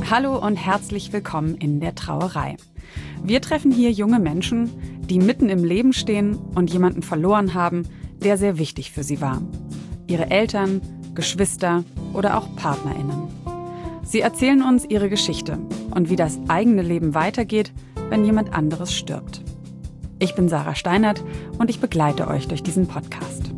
Hallo und herzlich willkommen in der Trauerei. Wir treffen hier junge Menschen, die mitten im Leben stehen und jemanden verloren haben, der sehr wichtig für sie war. Ihre Eltern, Geschwister oder auch PartnerInnen. Sie erzählen uns ihre Geschichte und wie das eigene Leben weitergeht, wenn jemand anderes stirbt. Ich bin Sarah Steinert und ich begleite euch durch diesen Podcast.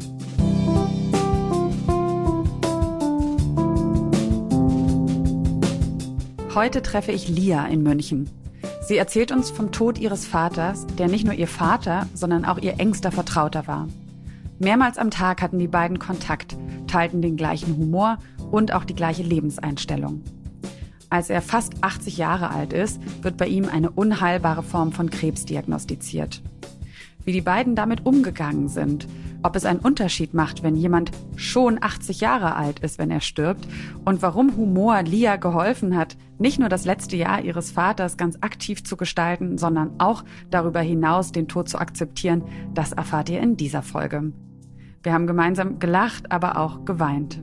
Heute treffe ich Lia in München. Sie erzählt uns vom Tod ihres Vaters, der nicht nur ihr Vater, sondern auch ihr engster Vertrauter war. Mehrmals am Tag hatten die beiden Kontakt, teilten den gleichen Humor und auch die gleiche Lebenseinstellung. Als er fast 80 Jahre alt ist, wird bei ihm eine unheilbare Form von Krebs diagnostiziert. Wie die beiden damit umgegangen sind, ob es einen Unterschied macht, wenn jemand schon 80 Jahre alt ist, wenn er stirbt, und warum Humor Lia geholfen hat, nicht nur das letzte Jahr ihres Vaters ganz aktiv zu gestalten, sondern auch darüber hinaus den Tod zu akzeptieren, das erfahrt ihr in dieser Folge. Wir haben gemeinsam gelacht, aber auch geweint.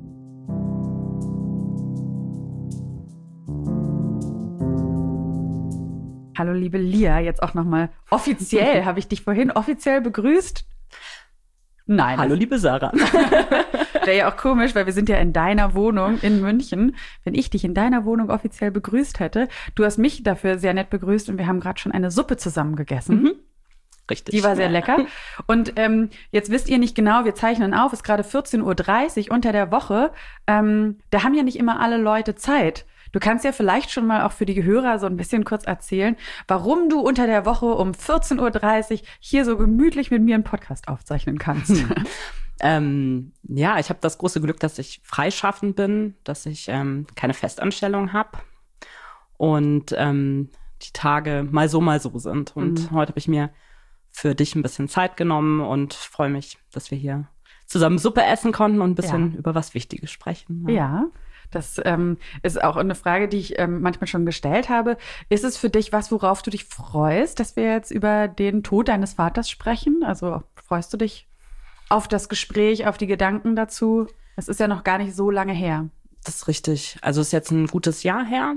Hallo liebe Lia, jetzt auch nochmal offiziell, habe ich dich vorhin offiziell begrüßt? Nein. Hallo liebe Sarah. Wäre ja auch komisch, weil wir sind ja in deiner Wohnung in München. Wenn ich dich in deiner Wohnung offiziell begrüßt hätte, du hast mich dafür sehr nett begrüßt und wir haben gerade schon eine Suppe zusammen gegessen. Mhm. Richtig. Die war sehr lecker. Und jetzt wisst ihr nicht genau, wir zeichnen auf, ist gerade 14:30 Uhr unter der Woche. Da haben ja nicht immer alle Leute Zeit. Du kannst ja vielleicht schon mal auch für die Hörer so ein bisschen kurz erzählen, warum du unter der Woche um 14:30 Uhr hier so gemütlich mit mir einen Podcast aufzeichnen kannst. Ja, ich habe das große Glück, dass ich freischaffend bin, dass ich keine Festanstellung habe und die Tage mal so sind. Und heute habe ich mir für dich ein bisschen Zeit genommen und freue mich, dass wir hier zusammen Suppe essen konnten und ein bisschen über was Wichtiges sprechen. Ja. Das ist auch eine Frage, die ich manchmal schon gestellt habe. Ist es für dich was, worauf du dich freust, dass wir jetzt über den Tod deines Vaters sprechen? Also freust du dich auf das Gespräch, auf die Gedanken dazu? Es ist ja noch gar nicht so lange her. Das ist richtig. Also es ist jetzt ein gutes Jahr her.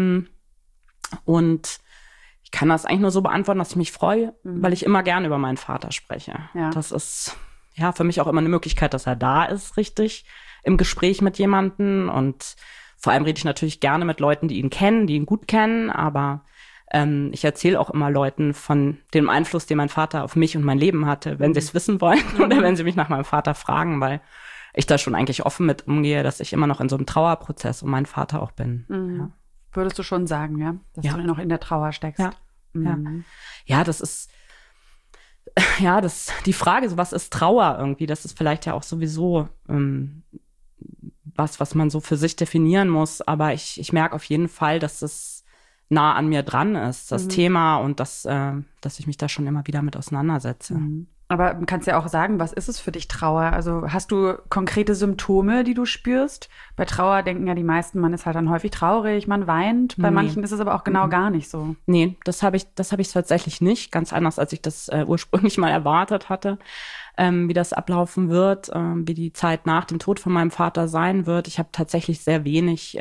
Und ich kann das eigentlich nur so beantworten, dass ich mich freue, weil ich immer gerne über meinen Vater spreche. Ja. Das ist ja für mich auch immer eine Möglichkeit, dass er da ist, richtig, im Gespräch mit jemandem. Und vor allem rede ich natürlich gerne mit Leuten, die ihn kennen, die ihn gut kennen. Aber ich erzähle auch immer Leuten von dem Einfluss, den mein Vater auf mich und mein Leben hatte, wenn sie es wissen wollen oder wenn sie mich nach meinem Vater fragen, weil ich da schon eigentlich offen mit umgehe, dass ich immer noch in so einem Trauerprozess um meinen Vater auch bin. Ja. Würdest du schon sagen, ja? Dass du noch in der Trauer steckst? Ja, ja, das ist die Frage, so was ist Trauer irgendwie? Das ist vielleicht ja auch sowieso was man so für sich definieren muss. Aber ich merke auf jeden Fall, dass es nah an mir dran ist, das Thema, und dass ich mich da schon immer wieder mit auseinandersetze. Aber du kannst ja auch sagen, was ist es für dich Trauer? Also hast du konkrete Symptome, die du spürst? Bei Trauer denken ja die meisten, man ist halt dann häufig traurig, man weint. Bei manchen ist es aber auch genau gar nicht so. Nee, das habe ich tatsächlich nicht. Ganz anders, als ich das ursprünglich mal erwartet hatte, wie das ablaufen wird, wie die Zeit nach dem Tod von meinem Vater sein wird. Ich habe tatsächlich sehr wenig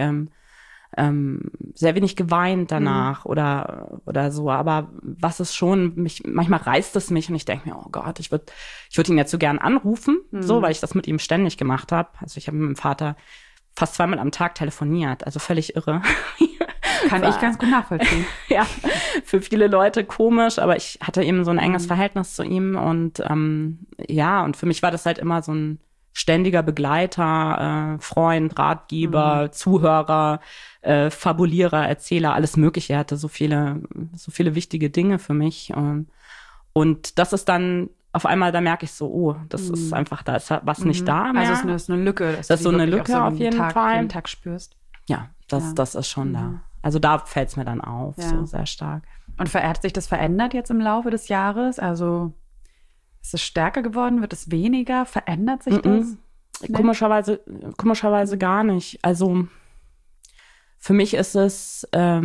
geweint danach oder so, aber was ist schon, manchmal reißt es mich und ich denke mir, oh Gott, ich würd ihn jetzt so gern anrufen, so, weil ich das mit ihm ständig gemacht habe. Also ich habe mit meinem Vater fast 2-mal am Tag telefoniert, also völlig irre. Kann ich ganz gut nachvollziehen. Ja, für viele Leute komisch, aber ich hatte eben so ein enges Verhältnis zu ihm und und für mich war das halt immer so ein ständiger Begleiter, Freund, Ratgeber, Zuhörer, Fabulierer, Erzähler, alles Mögliche. Er hatte so viele wichtige Dinge für mich. Und das ist dann auf einmal, da merke ich so, oh, das ist einfach, da ist was nicht da mehr. Also es ist eine Lücke. Das ist so eine Lücke so auf jeden Fall. Jeden Tag spürst. Ja, das ist schon da. Also da fällt es mir dann auf, so sehr stark. Und hat sich das verändert jetzt im Laufe des Jahres? Also ist es stärker geworden? Wird es weniger? Verändert sich das? Nee? Komischerweise gar nicht. Also für mich ist es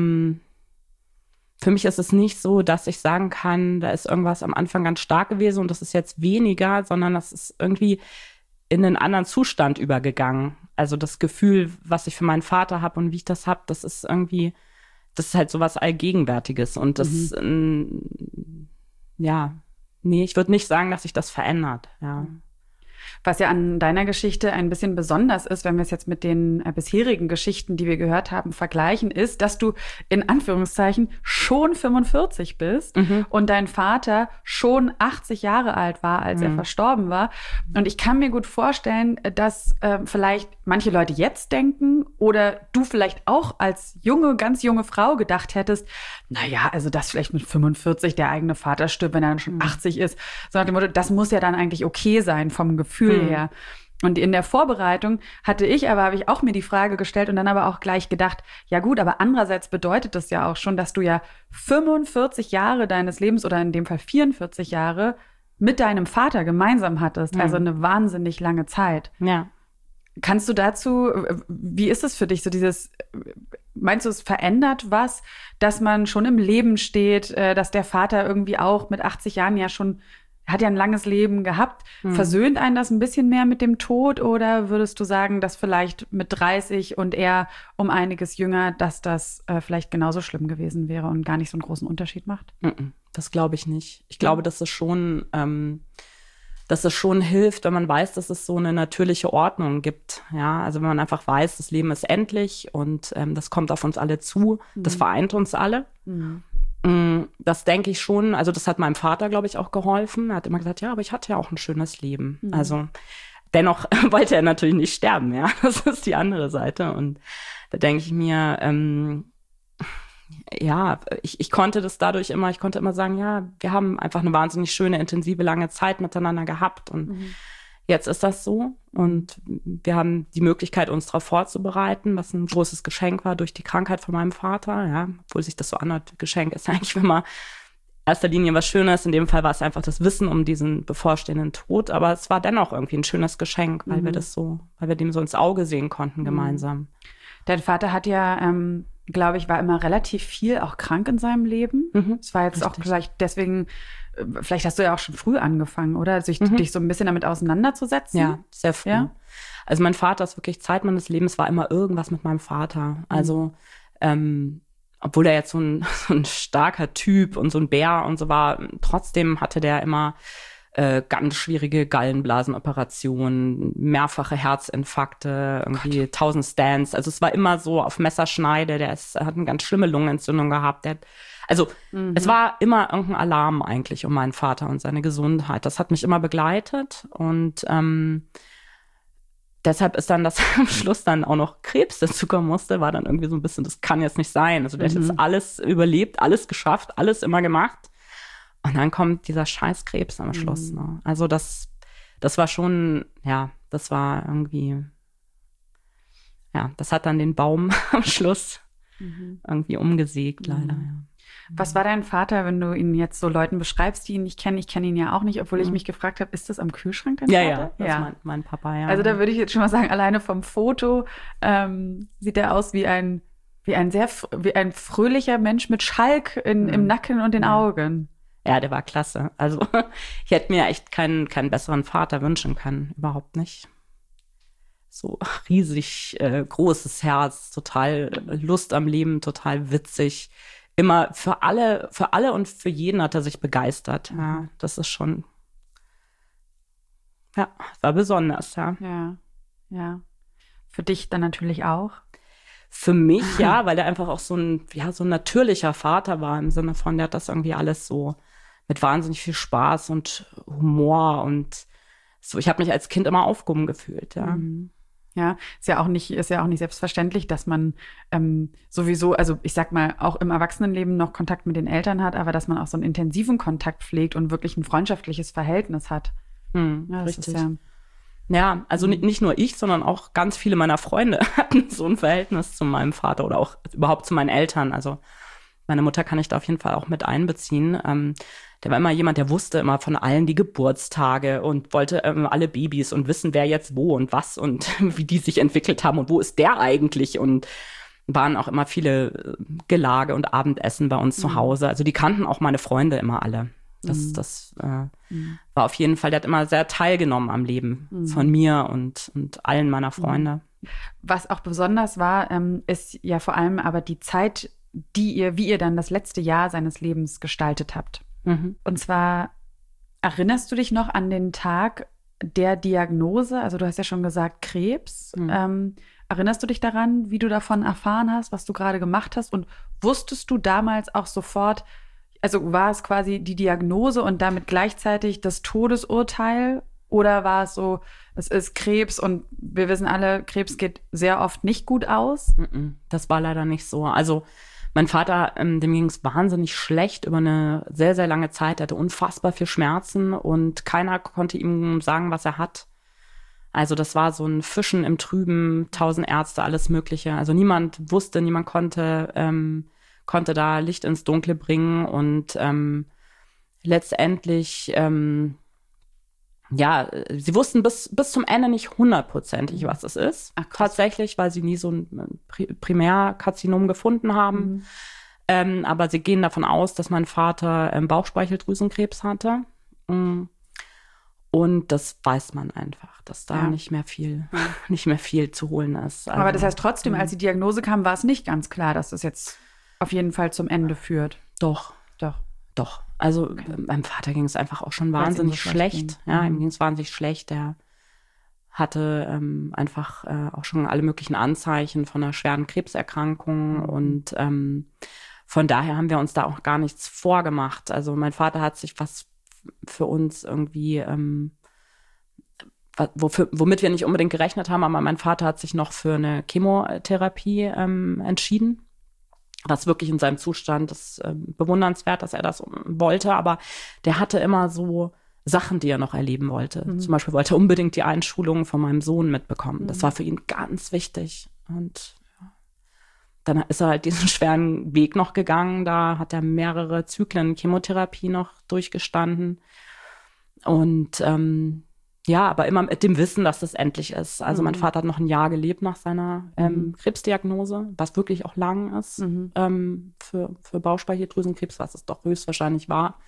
nicht so, dass ich sagen kann, da ist irgendwas am Anfang ganz stark gewesen und das ist jetzt weniger, sondern das ist irgendwie, in einen anderen Zustand übergegangen. Also das Gefühl, was ich für meinen Vater habe und wie ich das habe, das ist halt so was Allgegenwärtiges. Und das, ich würde nicht sagen, dass sich das verändert, ja. Was ja an deiner Geschichte ein bisschen besonders ist, wenn wir es jetzt mit den bisherigen Geschichten, die wir gehört haben, vergleichen, ist, dass du in Anführungszeichen schon 45 bist und dein Vater schon 80 Jahre alt war, als er verstorben war. Und ich kann mir gut vorstellen, dass vielleicht manche Leute jetzt denken oder du vielleicht auch als ganz junge Frau gedacht hättest, naja, also dass vielleicht mit 45 der eigene Vater stirbt, wenn er dann schon 80 ist. So nach dem Motto, das muss ja dann eigentlich okay sein vom Gefühl her. Und in der Vorbereitung habe ich auch mir die Frage gestellt und dann aber auch gleich gedacht, ja gut, aber andererseits bedeutet das ja auch schon, dass du ja 45 Jahre deines Lebens oder in dem Fall 44 Jahre mit deinem Vater gemeinsam hattest. Also eine wahnsinnig lange Zeit. Ja. Kannst du dazu, wie ist es für dich, meinst du, es verändert was, dass man schon im Leben steht, dass der Vater irgendwie auch mit 80 Jahren hat ja ein langes Leben gehabt. Versöhnt einen das ein bisschen mehr mit dem Tod oder würdest du sagen, dass vielleicht mit 30 und er um einiges jünger, dass das vielleicht genauso schlimm gewesen wäre und gar nicht so einen großen Unterschied macht? Das glaube ich nicht. Ich glaube, dass es schon hilft, wenn man weiß, dass es so eine natürliche Ordnung gibt. Ja, also wenn man einfach weiß, das Leben ist endlich und das kommt auf uns alle zu. Das vereint uns alle. Das denke ich schon, also das hat meinem Vater, glaube ich, auch geholfen. Er hat immer gesagt, ja, aber ich hatte ja auch ein schönes Leben. Also dennoch wollte er natürlich nicht sterben, ja. Das ist die andere Seite. Und da denke ich mir, ich konnte immer sagen, ja, wir haben einfach eine wahnsinnig schöne, intensive, lange Zeit miteinander gehabt. Und jetzt ist das so. Und wir haben die Möglichkeit, uns darauf vorzubereiten, was ein großes Geschenk war durch die Krankheit von meinem Vater. Ja, obwohl sich das so anhört, Geschenk ist eigentlich immer in erster Linie was Schönes. In dem Fall war es einfach das Wissen um diesen bevorstehenden Tod. Aber es war dennoch irgendwie ein schönes Geschenk, weil wir dem so ins Auge sehen konnten gemeinsam. Dein Vater hat ja, glaube ich, war immer relativ viel auch krank in seinem Leben. Es war jetzt auch vielleicht deswegen, vielleicht hast du ja auch schon früh angefangen, oder? Dich so ein bisschen damit auseinanderzusetzen? Ja, sehr früh. Ja? Also mein Vater ist wirklich Zeit meines Lebens, war immer irgendwas mit meinem Vater. Also, obwohl er jetzt so ein starker Typ und so ein Bär und so war, trotzdem hatte der immer ganz schwierige Gallenblasenoperationen, mehrfache Herzinfarkte, irgendwie 1000 Stents. Also es war immer so auf Messerschneide. Hat eine ganz schlimme Lungenentzündung gehabt. Es war immer irgendein Alarm eigentlich um meinen Vater und seine Gesundheit. Das hat mich immer begleitet und deshalb ist dann, dass am Schluss dann auch noch Krebs dazukommen musste, war dann irgendwie so ein bisschen, das kann jetzt nicht sein. Also der hat jetzt alles überlebt, alles geschafft, alles immer gemacht. Und dann kommt dieser scheiß Krebs am Schluss. Ne? Also das war schon, ja, das war irgendwie, ja, das hat dann den Baum am Schluss irgendwie umgesägt, leider. Ja. Was war dein Vater, wenn du ihn jetzt so Leuten beschreibst, die ihn nicht kennen? Ich kenne ihn ja auch nicht, obwohl ich mich gefragt habe, ist das am Kühlschrank dein Vater? Ja, das ist mein Papa, ja. Also da würde ich jetzt schon mal sagen, alleine vom Foto sieht er aus wie ein fröhlicher Mensch mit Schalk im Nacken und den Augen. Ja, der war klasse. Also ich hätte mir echt keinen besseren Vater wünschen können. Überhaupt nicht. So riesig großes Herz, total Lust am Leben, total witzig. Immer für alle und für jeden hat er sich begeistert. Ja, das ist schon, ja, war besonders, ja. Ja. Für dich dann natürlich auch. Für mich, ja, weil er einfach auch so ein natürlicher Vater war, im Sinne von, der hat das irgendwie alles so mit wahnsinnig viel Spaß und Humor und so. Ich habe mich als Kind immer aufgehoben gefühlt, ja. Ja, ist ja auch nicht selbstverständlich, dass man sowieso, also ich sag mal, auch im Erwachsenenleben noch Kontakt mit den Eltern hat, aber dass man auch so einen intensiven Kontakt pflegt und wirklich ein freundschaftliches Verhältnis hat. Ja, richtig. Ja, also nicht nur ich, sondern auch ganz viele meiner Freunde hatten so ein Verhältnis zu meinem Vater oder auch überhaupt zu meinen Eltern. Also meine Mutter kann ich da auf jeden Fall auch mit einbeziehen. Der war immer jemand, der wusste immer von allen die Geburtstage und wollte alle Babys und wissen, wer jetzt wo und was und wie die sich entwickelt haben und wo ist der eigentlich. Und waren auch immer viele Gelage und Abendessen bei uns zu Hause. Also die kannten auch meine Freunde immer alle. Das war auf jeden Fall, der hat immer sehr teilgenommen am Leben von mir und allen meiner Freunde. Was auch besonders war, ist ja vor allem aber die Zeit, wie ihr dann das letzte Jahr seines Lebens gestaltet habt. Und zwar, erinnerst du dich noch an den Tag der Diagnose? Also du hast ja schon gesagt Krebs. Erinnerst du dich daran, wie du davon erfahren hast, was du gerade gemacht hast? Und wusstest du damals auch sofort, also war es quasi die Diagnose und damit gleichzeitig das Todesurteil? Oder war es so, es ist Krebs und wir wissen alle, Krebs geht sehr oft nicht gut aus? Das war leider nicht so. Also mein Vater, dem ging es wahnsinnig schlecht über eine sehr, sehr lange Zeit. Er hatte unfassbar viel Schmerzen und keiner konnte ihm sagen, was er hat. Also das war so ein Fischen im Trüben, 1000 Ärzte, alles Mögliche. Also niemand wusste, niemand konnte da Licht ins Dunkle bringen. Und letztendlich, sie wussten bis zum Ende nicht 100%, was es ist. Ach, tatsächlich, weil sie nie so ein Primärkarzinom gefunden haben. Aber sie gehen davon aus, dass mein Vater Bauchspeicheldrüsenkrebs hatte. Und das weiß man einfach, dass da nicht mehr viel zu holen ist. Also, aber das heißt trotzdem, als die Diagnose kam, war es nicht ganz klar, dass das jetzt auf jeden Fall zum Ende führt. Doch. Also meinem Vater ging es einfach auch schon wahnsinnig schlecht. Ja, ihm ging es wahnsinnig schlecht. Er hatte einfach auch schon alle möglichen Anzeichen von einer schweren Krebserkrankung. Und von daher haben wir uns da auch gar nichts vorgemacht. Also mein Vater hat sich was für uns irgendwie, womit wir nicht unbedingt gerechnet haben, aber mein Vater hat sich noch für eine Chemotherapie entschieden, was wirklich in seinem Zustand ist bewundernswert, dass er das wollte, aber der hatte immer so Sachen, die er noch erleben wollte. Zum Beispiel wollte er unbedingt die Einschulung von meinem Sohn mitbekommen. Das war für ihn ganz wichtig. Und dann ist er halt diesen schweren Weg noch gegangen. Da hat er mehrere Zyklen Chemotherapie noch durchgestanden. Und aber immer mit dem Wissen, dass das endlich ist. Also mein Vater hat noch ein Jahr gelebt nach seiner Krebsdiagnose, was wirklich auch lang ist für Bauchspeicheldrüsenkrebs, was es doch höchstwahrscheinlich war.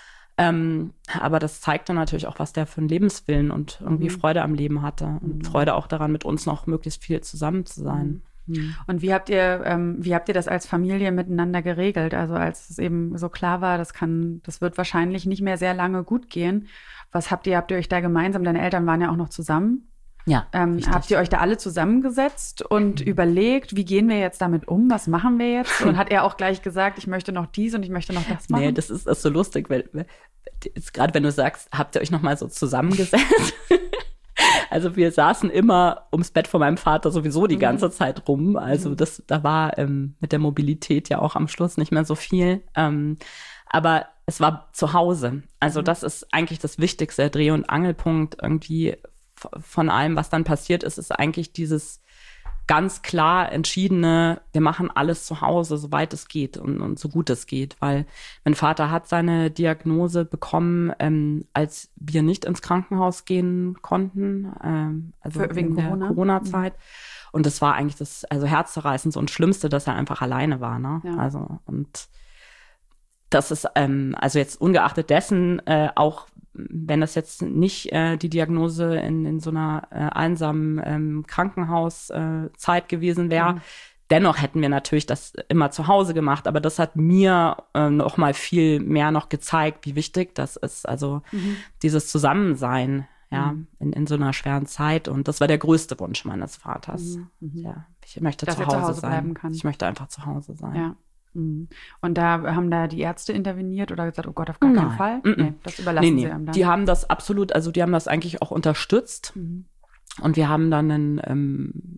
Aber das zeigte natürlich auch, was der für einen Lebenswillen und irgendwie Freude am Leben hatte und Freude auch daran, mit uns noch möglichst viel zusammen zu sein. Und wie habt ihr das als Familie miteinander geregelt? Also als es eben so klar war, das wird wahrscheinlich nicht mehr sehr lange gut gehen. Habt ihr euch da gemeinsam, deine Eltern waren ja auch noch zusammen. Ja. Habt ihr euch da alle zusammengesetzt und überlegt, wie gehen wir jetzt damit um? Was machen wir jetzt? Und hat er auch gleich gesagt, ich möchte noch dies und ich möchte noch das machen? Nee, das ist so lustig, weil gerade wenn du sagst, habt ihr euch noch mal so zusammengesetzt? Also wir saßen immer ums Bett von meinem Vater sowieso die ganze Zeit rum. Also da war mit der Mobilität ja auch am Schluss nicht mehr so viel. Aber es war zu Hause. Also das ist eigentlich das wichtigste Dreh- und Angelpunkt irgendwie von allem, was dann passiert ist, ist eigentlich dieses ganz klar entschiedene, wir machen alles zu Hause, soweit es geht und so gut es geht. Weil mein Vater hat seine Diagnose bekommen, als wir nicht ins Krankenhaus gehen konnten, also wegen der Corona-Zeit. Und das war eigentlich das herzzerreißendste und Schlimmste, dass er einfach alleine war. Ne? Ja. Also und das ist jetzt ungeachtet dessen auch, wenn das jetzt nicht die Diagnose in so einer einsamen Krankenhauszeit gewesen wäre, dennoch hätten wir natürlich das immer zu Hause gemacht. Aber das hat mir noch mal viel mehr noch gezeigt, wie wichtig das ist. Also dieses Zusammensein, in so einer schweren Zeit. Und das war der größte Wunsch meines Vaters. Ja, ich möchte zu Hause sein. Bleiben kann. Ich möchte einfach zu Hause sein. Ja. Und haben da die Ärzte interveniert oder gesagt, oh Gott, auf gar keinen Fall? Nee, das überlassen sie einem dann. Die haben das absolut, also die haben das eigentlich auch unterstützt. Und wir haben dann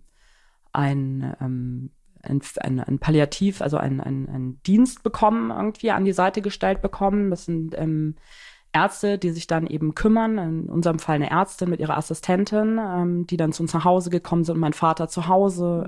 ein Palliativ, also einen Dienst bekommen, irgendwie an die Seite gestellt bekommen. Das sind Ärzte, die sich dann eben kümmern, in unserem Fall eine Ärztin mit ihrer Assistentin, die dann zu uns nach Hause gekommen sind und mein Vater zu Hause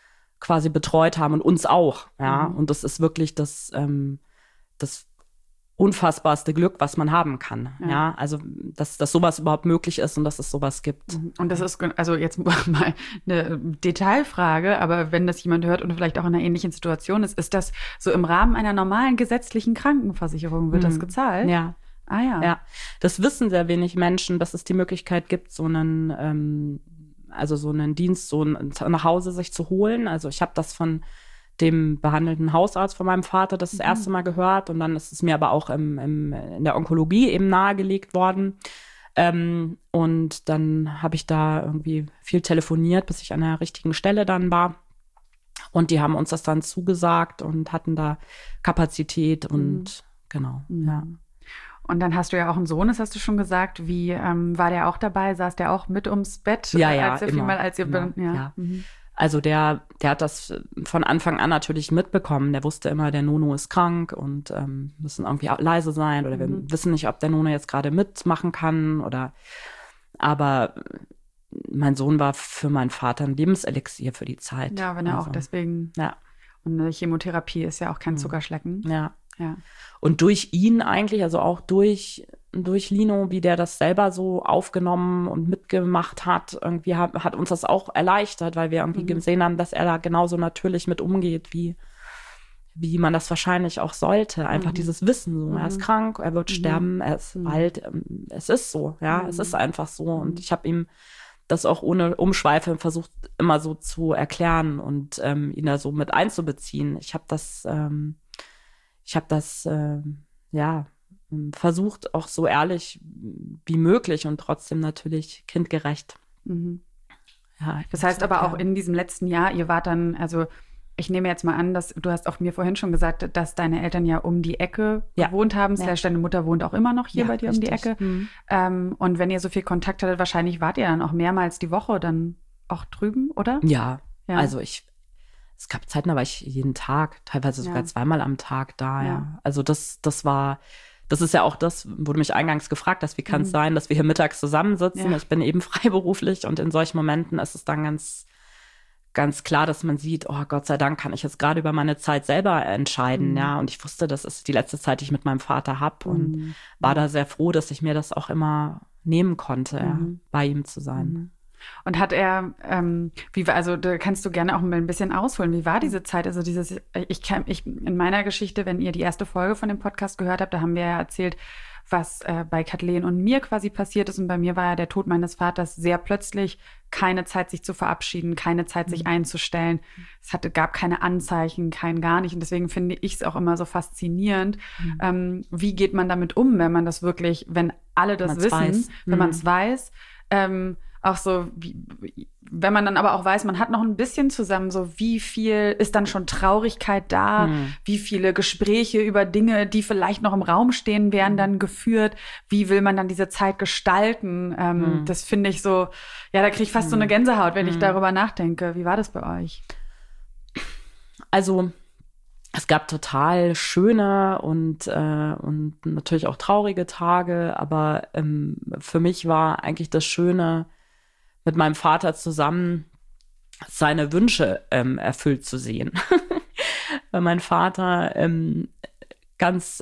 quasi betreut haben und uns auch, ja. Und das ist wirklich das unfassbarste Glück, was man haben kann. Ja, also dass sowas überhaupt möglich ist und dass es sowas gibt. Und das ist, also jetzt mal eine Detailfrage, aber wenn das jemand hört und vielleicht auch in einer ähnlichen Situation ist das so im Rahmen einer normalen gesetzlichen Krankenversicherung, wird das gezahlt? Ja. Ah ja. Ja, das wissen sehr wenig Menschen, dass es die Möglichkeit gibt, so einen Dienst so nach Hause sich zu holen. Also ich habe das von dem behandelnden Hausarzt von meinem Vater das erste Mal gehört und dann ist es mir aber auch in der Onkologie eben nahegelegt worden. Und dann habe ich da irgendwie viel telefoniert, bis ich an der richtigen Stelle dann war. Und die haben uns das dann zugesagt und hatten da Kapazität und genau, ja. Und dann hast du ja auch einen Sohn, das hast du schon gesagt. Wie war der auch dabei? Saß der auch mit ums Bett? Ja, Ja. Also der hat das von Anfang an natürlich mitbekommen. Der wusste immer, der Nono ist krank und müssen irgendwie leise sein oder wir wissen nicht, ob der Nono jetzt gerade mitmachen kann aber mein Sohn war für meinen Vater ein Lebenselixier für die Zeit. Ja, wenn er auch deswegen. Ja. Und eine Chemotherapie ist ja auch kein Zuckerschlecken. Ja. Und durch ihn eigentlich, also auch durch Lino, wie der das selber so aufgenommen und mitgemacht hat, irgendwie hat uns das auch erleichtert, weil wir irgendwie gesehen haben, dass er da genauso natürlich mit umgeht, wie man das wahrscheinlich auch sollte. Einfach dieses Wissen, so, er ist krank, er wird sterben, er ist alt, es ist so, ja, es ist einfach so. Und ich habe ihm das auch ohne Umschweife versucht, immer so zu erklären und ihn da so mit einzubeziehen. Ich habe das versucht, auch so ehrlich wie möglich und trotzdem natürlich kindgerecht. Ja, das heißt aber auch in diesem letzten Jahr, ihr wart dann, also ich nehme jetzt mal an, du hast auch mir vorhin schon gesagt, dass deine Eltern ja um die Ecke gewohnt haben. Deine Mutter wohnt auch immer noch hier bei dir richtig. Um die Ecke. Und wenn ihr so viel Kontakt hattet, wahrscheinlich wart ihr dann auch mehrmals die Woche dann auch drüben, oder? Ja. Also es gab Zeiten, da war ich jeden Tag, teilweise sogar zweimal am Tag da, ja. Also das ist ja auch das, wo du mich eingangs gefragt hast, wie kann es sein, dass wir hier mittags zusammensitzen? Ja. Ich bin eben freiberuflich und in solchen Momenten ist es dann ganz, ganz klar, dass man sieht, oh Gott sei Dank kann ich jetzt gerade über meine Zeit selber entscheiden, ja. Und ich wusste, das ist die letzte Zeit, die ich mit meinem Vater habe und war da sehr froh, dass ich mir das auch immer nehmen konnte, bei ihm zu sein. Und hat er, da kannst du gerne auch mal ein bisschen ausholen. Wie war diese Zeit? Also ich in meiner Geschichte, wenn ihr die erste Folge von dem Podcast gehört habt, da haben wir ja erzählt, was bei Kathleen und mir quasi passiert ist. Und bei mir war ja der Tod meines Vaters sehr plötzlich, keine Zeit, sich zu verabschieden, keine Zeit, sich einzustellen. Es gab keine Anzeichen, kein gar nicht. Und deswegen finde ich es auch immer so faszinierend. Wie geht man damit um, wenn man das wirklich, wenn alle das wissen, wenn man es weiß, auch so, wenn man dann aber auch weiß, man hat noch ein bisschen zusammen, so wie viel ist dann schon Traurigkeit da, wie viele Gespräche über Dinge, die vielleicht noch im Raum stehen, werden dann geführt, wie will man dann diese Zeit gestalten, das finde ich so, ja, da kriege ich fast so eine Gänsehaut, wenn ich darüber nachdenke. Wie war das bei euch? Also es gab total schöne und natürlich auch traurige Tage, aber für mich war eigentlich das Schöne, mit meinem Vater zusammen seine Wünsche erfüllt zu sehen. Weil mein Vater ganz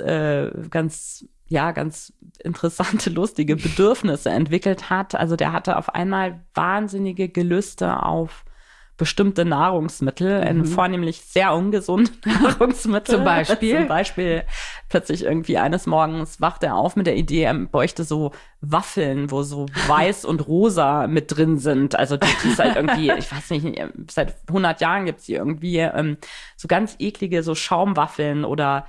interessante, lustige Bedürfnisse entwickelt hat. Also der hatte auf einmal wahnsinnige Gelüste auf bestimmte Nahrungsmittel, vornehmlich sehr ungesunde Nahrungsmittel. Zum Beispiel plötzlich irgendwie eines Morgens wacht er auf mit der Idee, er bräuchte so Waffeln, wo so weiß und rosa mit drin sind. Also die seit irgendwie, ich weiß nicht, seit 100 Jahren gibt's die irgendwie so ganz eklige so Schaumwaffeln oder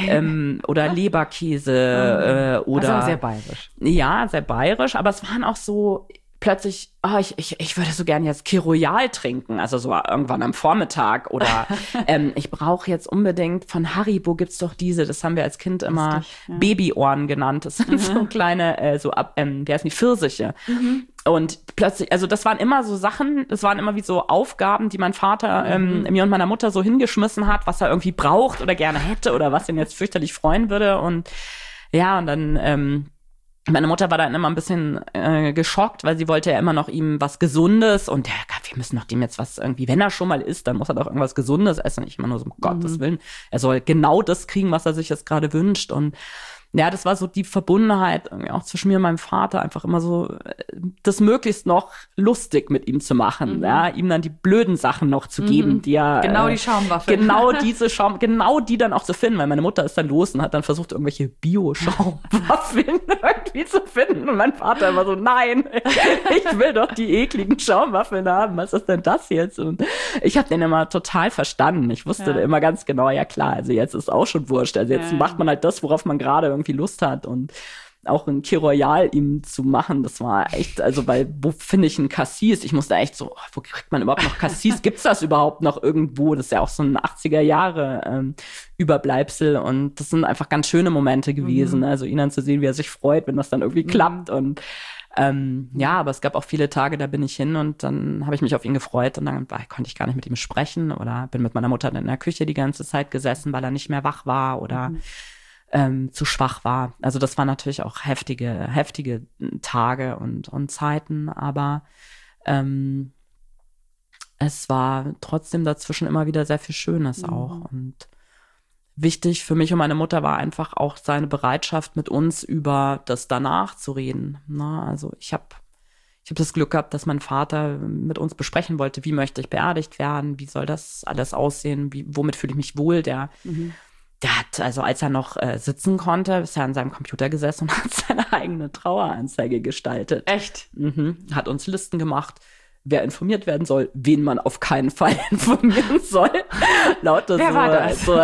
Leberkäse oder. Also sehr bayerisch. Ja, sehr bayerisch, aber es waren auch so plötzlich, ich würde so gerne jetzt Kir Royal trinken, also so irgendwann am Vormittag oder ich brauche jetzt unbedingt von Haribo gibt's doch diese, das haben wir als Kind immer Babyohren genannt, das sind so kleine, wie heißen die, Pfirsiche. Und plötzlich, also das waren immer so Sachen, das waren immer wie so Aufgaben, die mein Vater mir und meiner Mutter so hingeschmissen hat, was er irgendwie braucht oder gerne hätte oder was ihn jetzt fürchterlich freuen würde und ja, und dann Meine Mutter war dann immer ein bisschen geschockt, weil sie wollte ja immer noch ihm was Gesundes und wir müssen doch dem jetzt was irgendwie, wenn er schon mal isst, dann muss er doch irgendwas Gesundes essen. Ich immer nur so, um Gottes Willen, er soll genau das kriegen, was er sich jetzt gerade wünscht. Und ja, das war so die Verbundenheit irgendwie auch zwischen mir und meinem Vater, einfach immer so das möglichst noch lustig mit ihm zu machen, ja, ihm dann die blöden Sachen noch zu geben, die er genau die Schaumwaffe. Genau genau die dann auch zu finden, weil meine Mutter ist dann los und hat dann versucht, irgendwelche Bio-Schaumwaffeln irgendwie zu finden und mein Vater immer so, nein, ich will doch die ekligen Schaumwaffeln haben, was ist denn das jetzt? Und ich habe den immer total verstanden, ich wusste immer ganz genau, ja klar, also jetzt ist auch schon wurscht, also jetzt macht man halt das, worauf man gerade irgendwie Lust hat und auch ein Kir Royal ihm zu machen, das war echt, also weil, wo finde ich ein Cassis? Ich musste echt so, wo kriegt man überhaupt noch Cassis? Gibt's das überhaupt noch irgendwo? Das ist ja auch so ein 80er Jahre Überbleibsel und das sind einfach ganz schöne Momente gewesen, also ihn dann zu sehen, wie er sich freut, wenn das dann irgendwie klappt und aber es gab auch viele Tage, da bin ich hin und dann habe ich mich auf ihn gefreut und dann konnte ich gar nicht mit ihm sprechen oder bin mit meiner Mutter dann in der Küche die ganze Zeit gesessen, weil er nicht mehr wach war oder zu schwach war. Also das waren natürlich auch heftige Tage und Zeiten, aber es war trotzdem dazwischen immer wieder sehr viel Schönes auch. Und wichtig für mich und meine Mutter war einfach auch seine Bereitschaft, mit uns über das Danach zu reden. Na, also ich habe das Glück gehabt, dass mein Vater mit uns besprechen wollte, wie möchte ich beerdigt werden, wie soll das alles aussehen, womit fühle ich mich wohl, der hat, also als er noch sitzen konnte, ist er an seinem Computer gesessen und hat seine eigene Traueranzeige gestaltet. Echt? Hat uns Listen gemacht, wer informiert werden soll, wen man auf keinen Fall informieren soll. Lauter wer war das? So,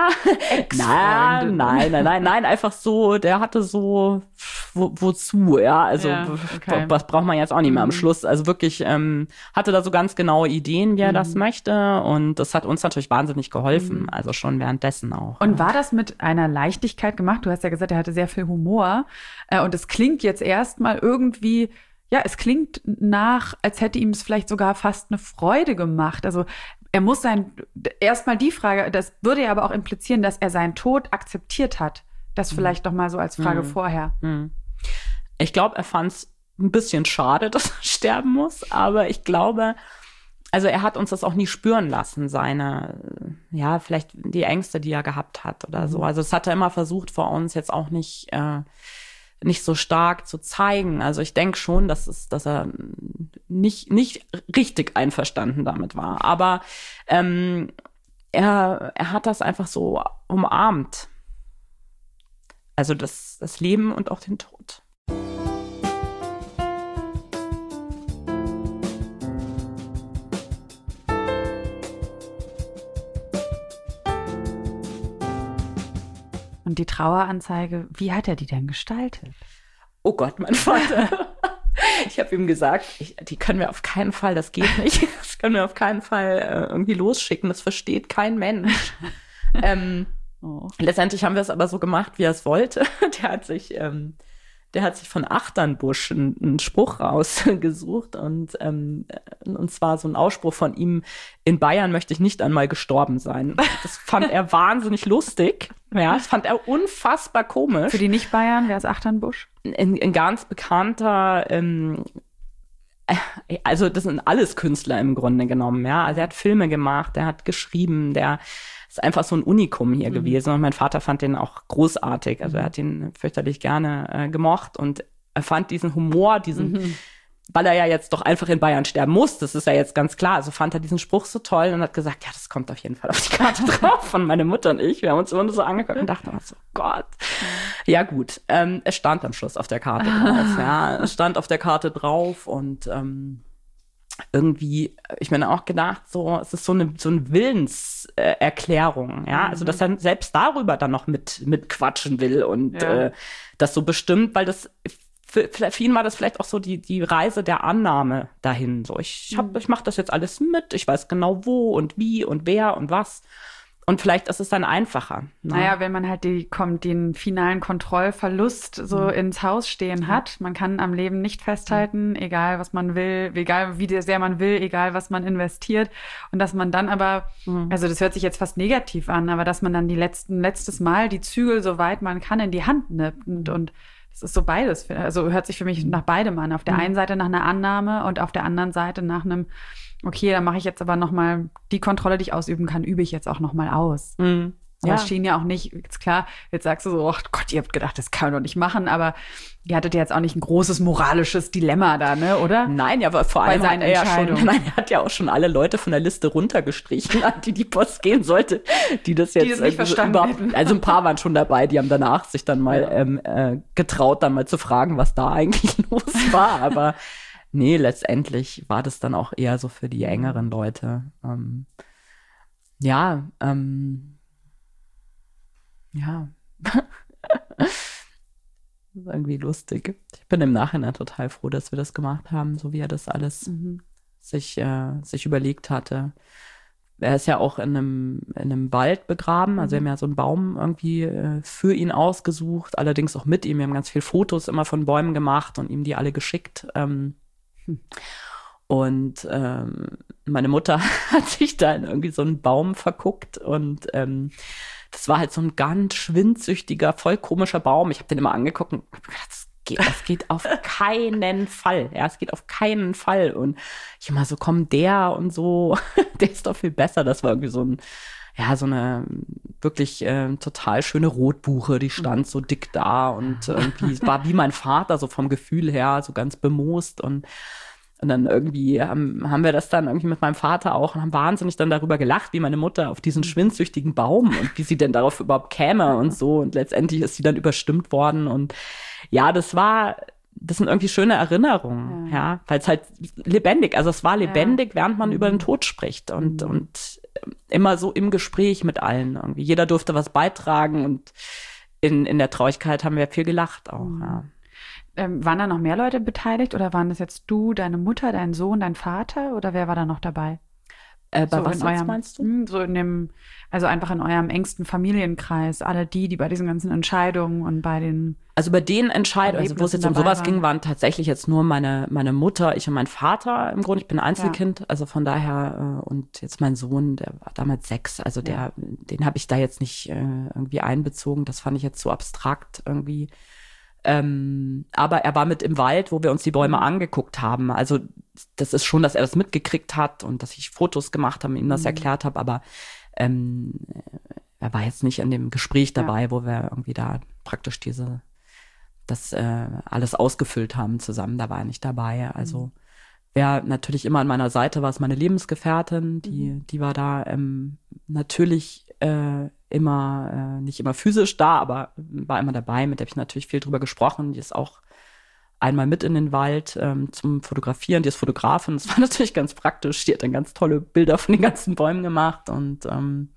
nein, einfach so, der hatte so, wozu, ja, also was braucht man jetzt auch nicht mehr am Schluss, also wirklich hatte da so ganz genaue Ideen, wie er das möchte und das hat uns natürlich wahnsinnig geholfen, also schon währenddessen auch. Und war das mit einer Leichtigkeit gemacht? Du hast ja gesagt, er hatte sehr viel Humor und es klingt jetzt erstmal irgendwie, ja, es klingt nach, als hätte ihm es vielleicht sogar fast eine Freude gemacht. Also er muss erstmal die Frage, das würde ja aber auch implizieren, dass er seinen Tod akzeptiert hat. Das vielleicht doch mal so als Frage vorher. Ich glaube, er fand es ein bisschen schade, dass er sterben muss, aber ich glaube, also er hat uns das auch nie spüren lassen, vielleicht die Ängste, die er gehabt hat oder so. Also das hat er immer versucht, vor uns jetzt auch nicht so stark zu zeigen. Also ich denke schon, dass er nicht richtig einverstanden damit war. Aber er hat das einfach so umarmt. Also das Leben und auch den Tod. Und die Traueranzeige, wie hat er die denn gestaltet? Oh Gott, mein Vater. Ich habe ihm gesagt, die können wir auf keinen Fall, das geht nicht. Das können wir auf keinen Fall irgendwie losschicken. Das versteht kein Mensch. Letztendlich haben wir es aber so gemacht, wie er es wollte. Der hat sich von Achternbusch einen Spruch rausgesucht und zwar so ein Ausspruch von ihm: In Bayern möchte ich nicht einmal gestorben sein. Das fand er wahnsinnig lustig. Ja, das fand er unfassbar komisch. Für die Nicht-Bayern, wer ist Achternbusch? Ein ganz bekannter, also das sind alles Künstler im Grunde genommen, ja. Also er hat Filme gemacht, er hat geschrieben, der ist einfach so ein Unikum hier gewesen. Und mein Vater fand den auch großartig. Also er hat ihn fürchterlich gerne gemocht und er fand diesen Humor, weil er ja jetzt doch einfach in Bayern sterben muss, das ist ja jetzt ganz klar. Also fand er diesen Spruch so toll und hat gesagt, ja, das kommt auf jeden Fall auf die Karte drauf. Und meine Mutter und ich, wir haben uns immer nur so angeguckt und dachten, so Gott. Ja gut, es stand am Schluss auf der Karte drauf. Ja, es stand auf der Karte drauf und irgendwie, ich meine auch gedacht, so, es ist so eine Willenserklärung, ja, also dass er selbst darüber dann noch mit quatschen will und das so bestimmt, weil das für ihn war das vielleicht auch so die Reise der Annahme dahin. So, ich mache das jetzt alles mit, ich weiß genau wo und wie und wer und was. Und vielleicht ist es dann einfacher. Ne? Naja, wenn man halt den finalen Kontrollverlust so ins Haus stehen hat. Man kann am Leben nicht festhalten, egal was man will, egal wie sehr man will, egal was man investiert. Und dass man dann aber, also das hört sich jetzt fast negativ an, aber dass man dann letztes Mal die Zügel, soweit man kann, in die Hand nimmt und Es ist so beides. Also hört sich für mich nach beidem an. Auf der einen Seite nach einer Annahme und auf der anderen Seite nach einem, okay, dann mache ich jetzt aber nochmal die Kontrolle, die ich ausüben kann, übe ich jetzt auch nochmal aus. Aber es schien ja auch nicht, ist klar, jetzt sagst du so, oh Gott, ihr habt gedacht, das kann man doch nicht machen, aber ihr hattet ja jetzt auch nicht ein großes moralisches Dilemma da, ne, oder? Nein, ja, aber vor allem hat er hat ja auch schon alle Leute von der Liste runtergestrichen, an die Post gehen sollte, die das jetzt nicht verstanden hätten. Also ein paar waren schon dabei, die haben danach sich dann mal getraut, dann mal zu fragen, was da eigentlich los war, aber nee, letztendlich war das dann auch eher so für die engeren Leute. Ja. Das ist irgendwie lustig. Ich bin im Nachhinein total froh, dass wir das gemacht haben, so wie er das alles sich überlegt hatte. Er ist ja auch in einem Wald begraben, also wir haben ja so einen Baum irgendwie für ihn ausgesucht, allerdings auch mit ihm. Wir haben ganz viele Fotos immer von Bäumen gemacht und ihm die alle geschickt. Und meine Mutter hat sich da in irgendwie so einen Baum verguckt und das war halt so ein ganz schwindsüchtiger, voll komischer Baum. Ich habe den immer angeguckt und gedacht, das geht auf keinen Fall. Ja, es geht auf keinen Fall. Und ich immer so, komm, der und so, der ist doch viel besser. Das war irgendwie so eine wirklich total schöne Rotbuche, die stand so dick da und irgendwie war wie mein Vater, so vom Gefühl her, so ganz bemoost und dann irgendwie haben wir das dann irgendwie mit meinem Vater auch und haben wahnsinnig dann darüber gelacht, wie meine Mutter auf diesen schwindsüchtigen Baum und wie sie denn darauf überhaupt käme und so. Und letztendlich ist sie dann überstimmt worden. Und ja, das sind irgendwie schöne Erinnerungen, ja, weil es halt lebendig, also es war lebendig, während man über den Tod spricht und immer so im Gespräch mit allen irgendwie. Jeder durfte was beitragen und in der Traurigkeit haben wir viel gelacht auch, ja. Waren da noch mehr Leute beteiligt oder waren das jetzt du, deine Mutter, dein Sohn, dein Vater oder wer war da noch dabei? Bei so was meinst du? So also einfach in eurem engsten Familienkreis, alle die bei diesen ganzen Entscheidungen und bei den Also bei den Entscheidungen, also wo es jetzt um sowas ging, waren tatsächlich jetzt nur meine Mutter, ich und mein Vater im Grunde. Ich bin Einzelkind, also von daher und jetzt mein Sohn, der war damals 6, also den habe ich da jetzt nicht irgendwie einbezogen. Das fand ich jetzt so abstrakt irgendwie. Aber er war mit im Wald, wo wir uns die Bäume angeguckt haben. Also das ist schon, dass er das mitgekriegt hat und dass ich Fotos gemacht habe und ihm das erklärt habe. Aber er war jetzt nicht in dem Gespräch dabei, wo wir irgendwie da praktisch das alles ausgefüllt haben zusammen. Da war er nicht dabei. Also wer natürlich immer an meiner Seite war, ist meine Lebensgefährtin. Die war da natürlich immer, nicht immer physisch da, aber war immer dabei, mit der habe ich natürlich viel drüber gesprochen. Die ist auch einmal mit in den Wald zum Fotografieren. Die ist Fotografin, das war natürlich ganz praktisch. Die hat dann ganz tolle Bilder von den ganzen Bäumen gemacht und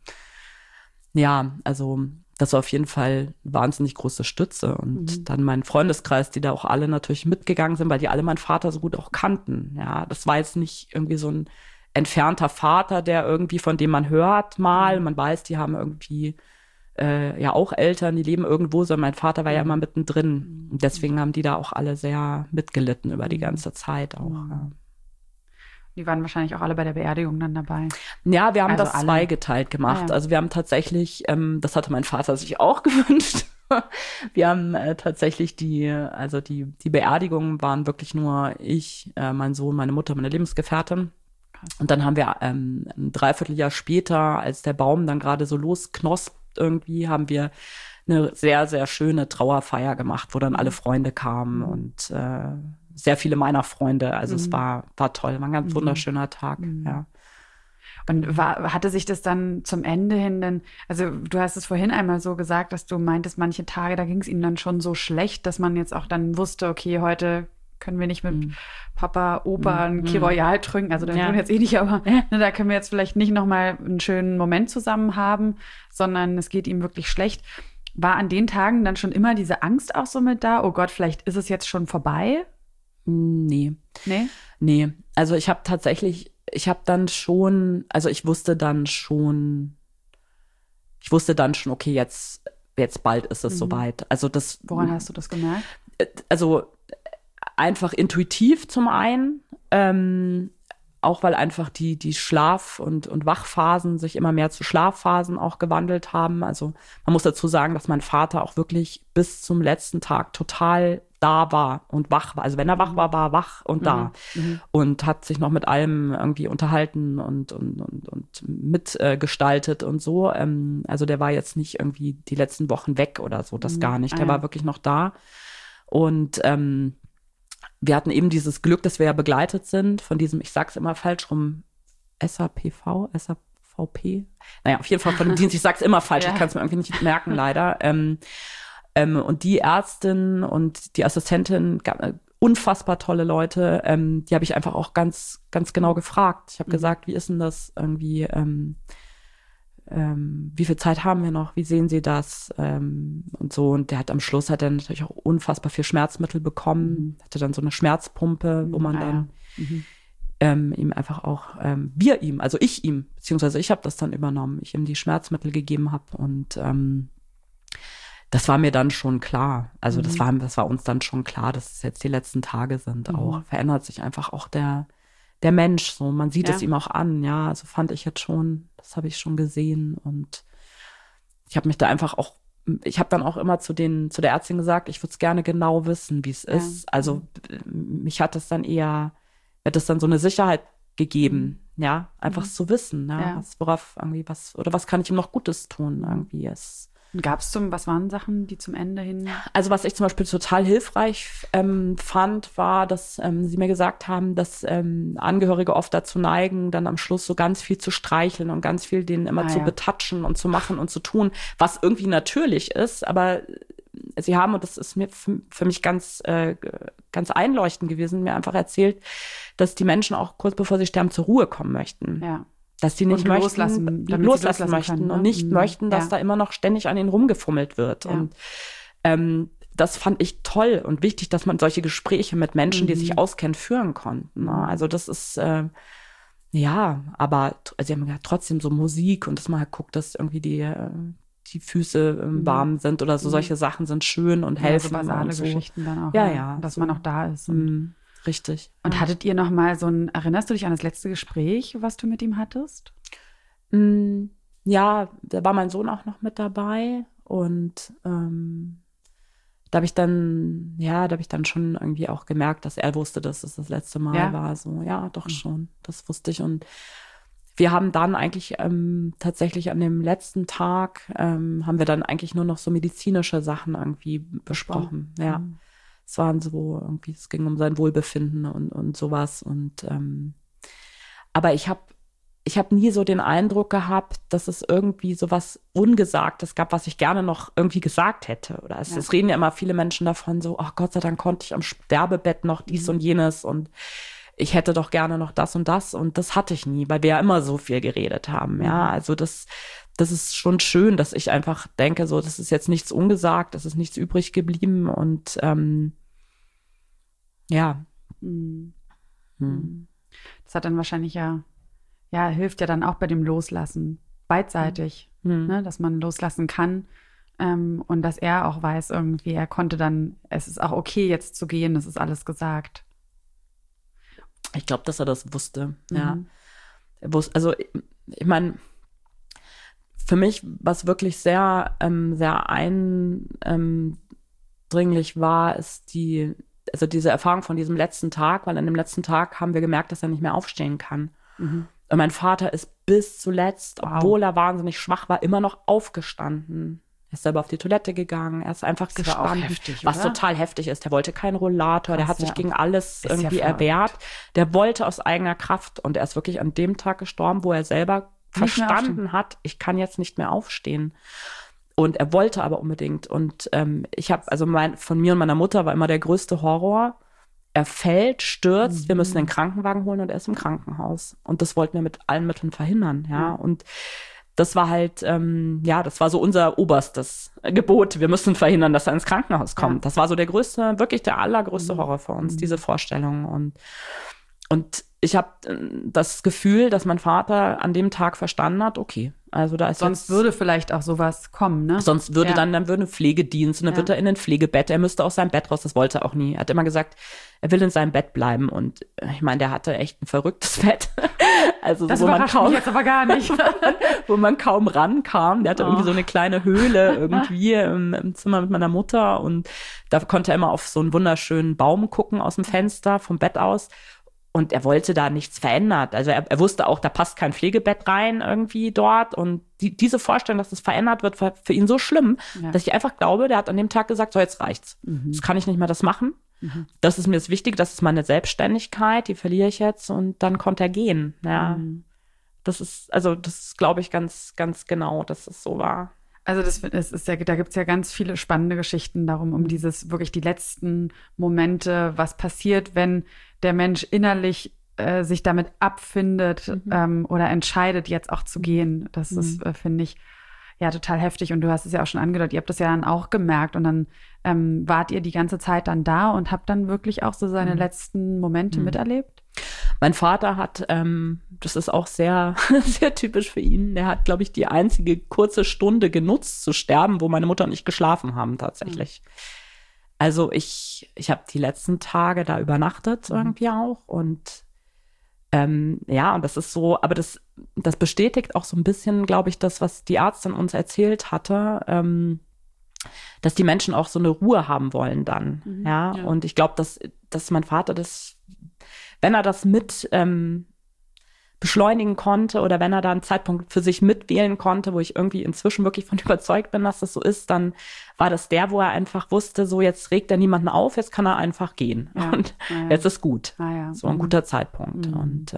also das war auf jeden Fall wahnsinnig große Stütze. Und dann mein Freundeskreis, die da auch alle natürlich mitgegangen sind, weil die alle meinen Vater so gut auch kannten. Ja, das war jetzt nicht irgendwie so ein entfernter Vater, der irgendwie, von dem man hört mal, man weiß, die haben irgendwie auch Eltern, die leben irgendwo, sondern mein Vater war ja immer mittendrin. Und deswegen haben die da auch alle sehr mitgelitten über die ganze Zeit auch. Ja. Die waren wahrscheinlich auch alle bei der Beerdigung dann dabei. Ja, wir haben das zweigeteilt gemacht. Ja. Also wir haben tatsächlich, das hatte mein Vater sich auch gewünscht. Wir haben tatsächlich die Beerdigungen waren wirklich nur ich, mein Sohn, meine Mutter, meine Lebensgefährtin. Und dann haben wir ein Dreivierteljahr später, als der Baum dann gerade so losknospt irgendwie, haben wir eine sehr, sehr schöne Trauerfeier gemacht, wo dann alle Freunde kamen und sehr viele meiner Freunde. Also es war toll, war ein ganz wunderschöner Tag, ja. Und hatte sich das dann zum Ende hin denn, also du hast es vorhin einmal so gesagt, dass du meintest, manche Tage, da ging es ihnen dann schon so schlecht, dass man jetzt auch dann wusste, okay, heute können wir nicht mit Papa, Opa ein Key Royal trinken, also dann jetzt eh nicht, aber da können wir jetzt vielleicht nicht nochmal einen schönen Moment zusammen haben, sondern es geht ihm wirklich schlecht. War an den Tagen dann schon immer diese Angst auch so mit da? Oh Gott, vielleicht ist es jetzt schon vorbei? Nee. Also ich wusste dann schon, okay, jetzt bald ist es soweit. Also Woran hast du das gemerkt? Also einfach intuitiv zum einen, auch weil einfach die Schlaf- und Wachphasen sich immer mehr zu Schlafphasen auch gewandelt haben. Also man muss dazu sagen, dass mein Vater auch wirklich bis zum letzten Tag total da war und wach war. Also wenn er wach war, war er wach und da. Und hat sich noch mit allem irgendwie unterhalten und mitgestaltet und so. Also der war jetzt nicht irgendwie die letzten Wochen weg oder so, das gar nicht. Der war wirklich noch da. Und wir hatten eben dieses Glück, dass wir ja begleitet sind von diesem, ich sag's immer falsch rum, SAPV, SAVP. Naja, auf jeden Fall von dem Dienst, ich sag's immer falsch, ich kann es mir irgendwie nicht merken, leider. Und die Ärztin und die Assistentin, unfassbar tolle Leute, die habe ich einfach auch ganz, ganz genau gefragt. Ich habe gesagt, wie ist denn das irgendwie, wie viel Zeit haben wir noch, wie sehen Sie das und so. Und der hat am Schluss hat er natürlich auch unfassbar viel Schmerzmittel bekommen, hatte dann so eine Schmerzpumpe, wo man dann ihm einfach auch, also ich ihm, beziehungsweise ich habe das dann übernommen, ich ihm die Schmerzmittel gegeben habe und das war mir dann schon klar. Also das war uns dann schon klar, dass es jetzt die letzten Tage sind. Auch verändert sich einfach auch der Mensch. So, man sieht es ihm auch an. Ja, also fand ich jetzt schon. Das habe ich schon gesehen. Und ich habe mich da einfach auch. Ich habe dann auch immer zu der Ärztin gesagt, ich würde es gerne genau wissen, wie es ist. Also mich hat das dann so eine Sicherheit gegeben. Ja, einfach zu wissen. Ja, was kann ich ihm noch Gutes tun? Irgendwie was waren Sachen, die zum Ende hin? Also was ich zum Beispiel total hilfreich fand, war, dass sie mir gesagt haben, dass Angehörige oft dazu neigen, dann am Schluss so ganz viel zu streicheln und ganz viel denen immer zu betatschen und zu machen und zu tun, was irgendwie natürlich ist, aber sie haben, und das ist mir für mich ganz einleuchtend gewesen, mir einfach erzählt, dass die Menschen auch kurz bevor sie sterben zur Ruhe kommen möchten. Ja. Dass die nicht loslassen möchten können, ne? Und nicht möchten, dass da immer noch ständig an ihnen rumgefummelt wird. Ja. Und das fand ich toll und wichtig, dass man solche Gespräche mit Menschen, die sich auskennen, führen konnten. Ne? Also das ist, aber sie haben ja trotzdem so Musik und dass man halt guckt, dass irgendwie die Füße warm sind oder so. Solche Sachen sind schön und helfen. So basale und so. Geschichten dann auch. Dass so. man auch da ist. Richtig. Und hattet ihr noch mal erinnerst du dich an das letzte Gespräch, was du mit ihm hattest? Ja, da war mein Sohn auch noch mit dabei und da habe ich dann schon irgendwie auch gemerkt, dass er wusste, dass es das letzte Mal war. So, ja, doch schon, das wusste ich. Und wir haben dann eigentlich tatsächlich an dem letzten Tag haben wir dann eigentlich nur noch so medizinische Sachen irgendwie besprochen. Ja. Es waren so irgendwie, es ging um sein Wohlbefinden und sowas. Und aber ich habe nie so den Eindruck gehabt, dass es irgendwie sowas Ungesagtes gab, was ich gerne noch irgendwie gesagt hätte. Oder es reden ja immer viele Menschen davon, so, ach Gott sei Dank konnte ich am Sterbebett noch dies und jenes und ich hätte doch gerne noch das und das. Und das hatte ich nie, weil wir ja immer so viel geredet haben. Ja, also das ist schon schön, dass ich einfach denke, so, das ist jetzt nichts ungesagt, das ist nichts übrig geblieben und Das hat dann wahrscheinlich hilft ja dann auch bei dem Loslassen, beidseitig, ne, dass man loslassen kann und dass er auch weiß irgendwie, er konnte dann, es ist auch okay jetzt zu gehen, das ist alles gesagt. Ich glaube, dass er das wusste, ja. Also ich meine, für mich, was wirklich sehr, sehr eindringlich war, ist diese Erfahrung von diesem letzten Tag, weil an dem letzten Tag haben wir gemerkt, dass er nicht mehr aufstehen kann. Und mein Vater ist bis zuletzt, obwohl er wahnsinnig schwach war, immer noch aufgestanden. Er ist selber auf die Toilette gegangen, er ist einfach gestanden, heftig, was total heftig ist. Der wollte keinen Rollator, der hat sich gegen alles irgendwie erwehrt. Der wollte aus eigener Kraft und er ist wirklich an dem Tag gestorben, wo er selber verstanden hat, ich kann jetzt nicht mehr aufstehen. Und er wollte aber unbedingt. Und ich habe, von mir und meiner Mutter war immer der größte Horror. Er fällt, stürzt, wir müssen den Krankenwagen holen und er ist im Krankenhaus. Und das wollten wir mit allen Mitteln verhindern, ja. Und das war halt, das war so unser oberstes Gebot. Wir müssen verhindern, dass er ins Krankenhaus kommt. Ja. Das war so der allergrößte Horror für uns, diese Vorstellung. Und ich habe das Gefühl, dass mein Vater an dem Tag verstanden hat, okay, also da ist sonst würde vielleicht auch sowas kommen, ne? Sonst würde dann würde Pflegedienst und dann wird er in ein Pflegebett, er müsste aus seinem Bett raus, das wollte er auch nie. Er hat immer gesagt, er will in seinem Bett bleiben. Und ich meine, der hatte echt ein verrücktes Bett. Also das überrascht mich jetzt aber gar nicht. Wo man kaum rankam. Der hatte irgendwie so eine kleine Höhle irgendwie im Zimmer mit meiner Mutter. Und da konnte er immer auf so einen wunderschönen Baum gucken aus dem Fenster, vom Bett aus. Und er wollte da nichts verändert. Also er wusste auch, da passt kein Pflegebett rein irgendwie dort. Und diese Vorstellung, dass das verändert wird, war für ihn so schlimm, dass ich einfach glaube, der hat an dem Tag gesagt, so jetzt reicht's. Das kann ich nicht mehr das machen. Das ist mir das Wichtige, das ist meine Selbstständigkeit, die verliere ich jetzt. Und dann konnte er gehen. Ja, das ist, glaube ich, ganz, ganz genau, dass es so war. Also da gibt es ja ganz viele spannende Geschichten darum, um dieses wirklich die letzten Momente, was passiert, wenn der Mensch innerlich sich damit abfindet oder entscheidet, jetzt auch zu gehen. Das ist, finde ich, ja total heftig. Und du hast es ja auch schon angedeutet, ihr habt das ja dann auch gemerkt und dann wart ihr die ganze Zeit dann da und habt dann wirklich auch so seine letzten Momente miterlebt? Mein Vater hat, das ist auch sehr, sehr typisch für ihn, der hat, glaube ich, die einzige kurze Stunde genutzt zu sterben, wo meine Mutter und ich geschlafen haben tatsächlich. Also ich habe die letzten Tage da übernachtet irgendwie auch und und das ist so, aber das bestätigt auch so ein bisschen, glaube ich, das, was die Ärztin uns erzählt hatte, dass die Menschen auch so eine Ruhe haben wollen dann, ja. Und ich glaube, dass mein Vater wenn er das mit beschleunigen konnte oder wenn er da einen Zeitpunkt für sich mitwählen konnte, wo ich irgendwie inzwischen wirklich von überzeugt bin, dass das so ist, dann war das wo er einfach wusste, so jetzt regt er niemanden auf, jetzt kann er einfach gehen. Ja. Und jetzt ist gut. So ein guter Zeitpunkt. Und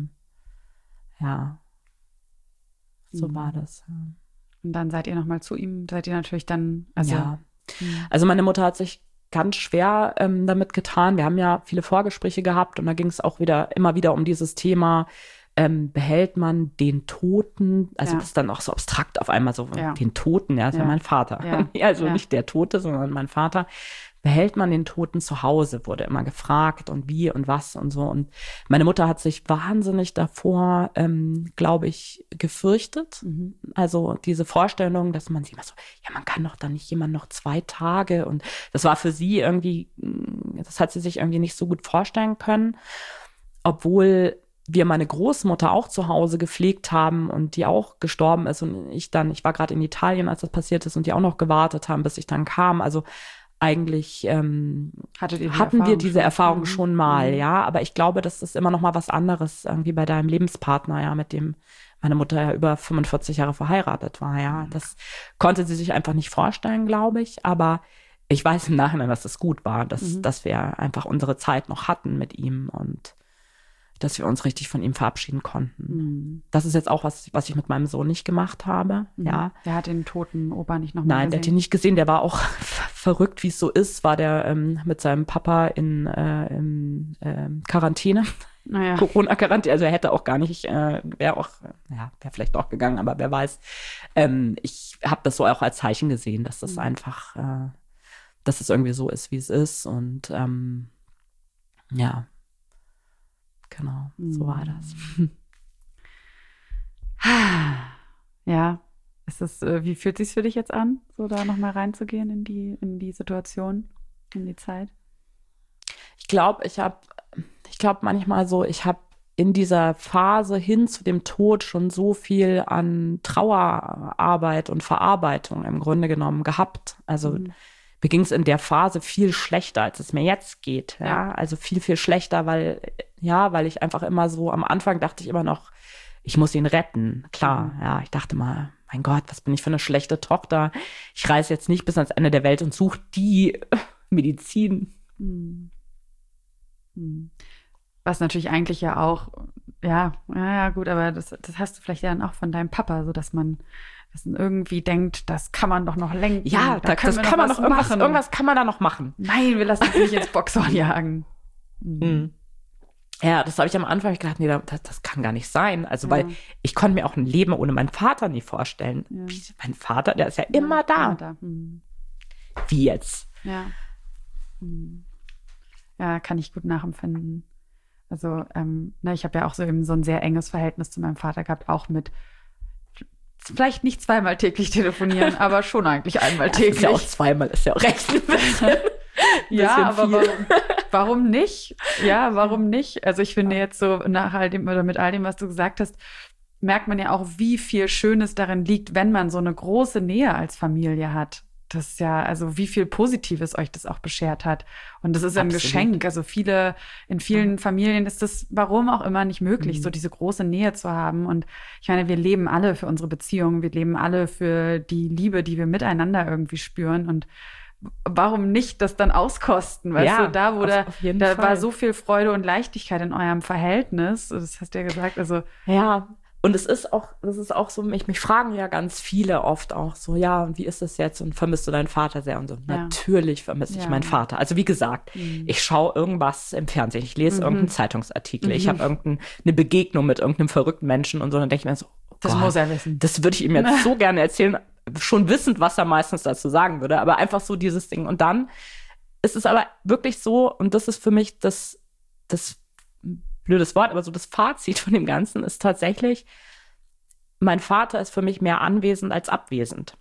so war das. Und dann seid ihr nochmal zu ihm, seid ihr natürlich dann, Also meine Mutter hat sich ganz schwer damit getan. Wir haben ja viele Vorgespräche gehabt und da ging es auch immer wieder um dieses Thema, behält man den Toten, also das ist dann auch so abstrakt auf einmal so, den Toten, ist ja mein Vater. Ja. Also nicht der Tote, sondern mein Vater. Behält man den Toten zu Hause, wurde immer gefragt und wie und was und so. Und meine Mutter hat sich wahnsinnig davor, glaube ich, gefürchtet. Also diese Vorstellung, dass man sich immer so, man kann doch dann nicht jemand noch 2 Tage. Und das war für sie irgendwie, das hat sie sich irgendwie nicht so gut vorstellen können. Obwohl wir meine Großmutter auch zu Hause gepflegt haben und die auch gestorben ist. Und ich war gerade in Italien, als das passiert ist und die auch noch gewartet haben, bis ich dann kam. Also eigentlich hatten wir diese Erfahrung schon mal, aber ich glaube, das ist immer noch mal was anderes irgendwie bei deinem Lebenspartner, mit dem meine Mutter ja über 45 Jahre verheiratet war, Das konnte sie sich einfach nicht vorstellen, glaube ich, aber ich weiß im Nachhinein, dass das gut war, dass wir einfach unsere Zeit noch hatten mit ihm und dass wir uns richtig von ihm verabschieden konnten. Das ist jetzt auch was ich mit meinem Sohn nicht gemacht habe, Der hat den toten Opa nicht nochmal gesehen? Nein, der hat ihn nicht gesehen. Der war auch verrückt, wie es so ist, war der mit seinem Papa in Quarantäne. Corona-Quarantäne, also er hätte auch gar nicht, wäre vielleicht auch gegangen, aber wer weiß. Ich habe das so auch als Zeichen gesehen, dass das einfach, dass es irgendwie so ist, wie es ist und genau, so war das. Ja, wie fühlt es sich für dich jetzt an, so da nochmal reinzugehen in die Situation, in die Zeit? Ich glaube manchmal so, ich habe in dieser Phase hin zu dem Tod schon so viel an Trauerarbeit und Verarbeitung im Grunde genommen gehabt. Also mir ging es in der Phase viel schlechter, als es mir jetzt geht. Also viel, viel schlechter, weil ich einfach immer so, am Anfang dachte ich immer noch, ich muss ihn retten. Klar, ich dachte mal, mein Gott, was bin ich für eine schlechte Tochter. Ich reise jetzt nicht bis ans Ende der Welt und suche die Medizin. Was natürlich eigentlich ja auch, gut, aber das hast du vielleicht dann auch von deinem Papa, so dass man irgendwie denkt, das kann man doch noch lenken. Ja, das kann man noch machen. Irgendwas kann man da noch machen. Nein, wir lassen uns nicht ins Boxhorn jagen. Ja, das habe ich am Anfang gedacht, nee, das kann gar nicht sein. Also, weil ich konnte mir auch ein Leben ohne meinen Vater nie vorstellen. Wie, mein Vater, der ist ja immer da. Wie jetzt? Ja. Ja, kann ich gut nachempfinden. Also, ich habe ja auch so eben so ein sehr enges Verhältnis zu meinem Vater gehabt, auch mit vielleicht nicht 2-mal täglich telefonieren, aber schon eigentlich einmal täglich. Ja, auch 2-mal ist ja auch recht ein bisschen. Aber Warum nicht? Ja, warum nicht? Also ich finde jetzt so nach all dem oder mit all dem, was du gesagt hast, merkt man ja auch, wie viel Schönes darin liegt, wenn man so eine große Nähe als Familie hat. Das ist ja, also wie viel Positives euch das auch beschert hat. Und das ist ein Geschenk. Also in vielen Familien ist das, warum auch immer, nicht möglich, so diese große Nähe zu haben. Und ich meine, wir leben alle für unsere Beziehungen. Wir leben alle für die Liebe, die wir miteinander irgendwie spüren. Und warum nicht das dann auskosten? Weißt du, da war so viel Freude und Leichtigkeit in eurem Verhältnis. Das hast du ja gesagt. Also ja. Und das ist auch so, mich fragen ja ganz viele oft auch so, ja, und wie ist das jetzt? Und vermisst du deinen Vater sehr? Und so, natürlich vermisse ich meinen Vater. Also wie gesagt, ich schaue irgendwas im Fernsehen, ich lese irgendeinen Zeitungsartikel, ich habe irgendeine Begegnung mit irgendeinem verrückten Menschen und so, dann denke ich mir so, oh das Gott, muss er wissen. Das würde ich ihm jetzt so gerne erzählen, schon wissend, was er meistens dazu sagen würde, aber einfach so dieses Ding. Und dann ist es aber wirklich so, und das ist für mich das blödes Wort, aber so das Fazit von dem Ganzen ist tatsächlich, mein Vater ist für mich mehr anwesend als abwesend.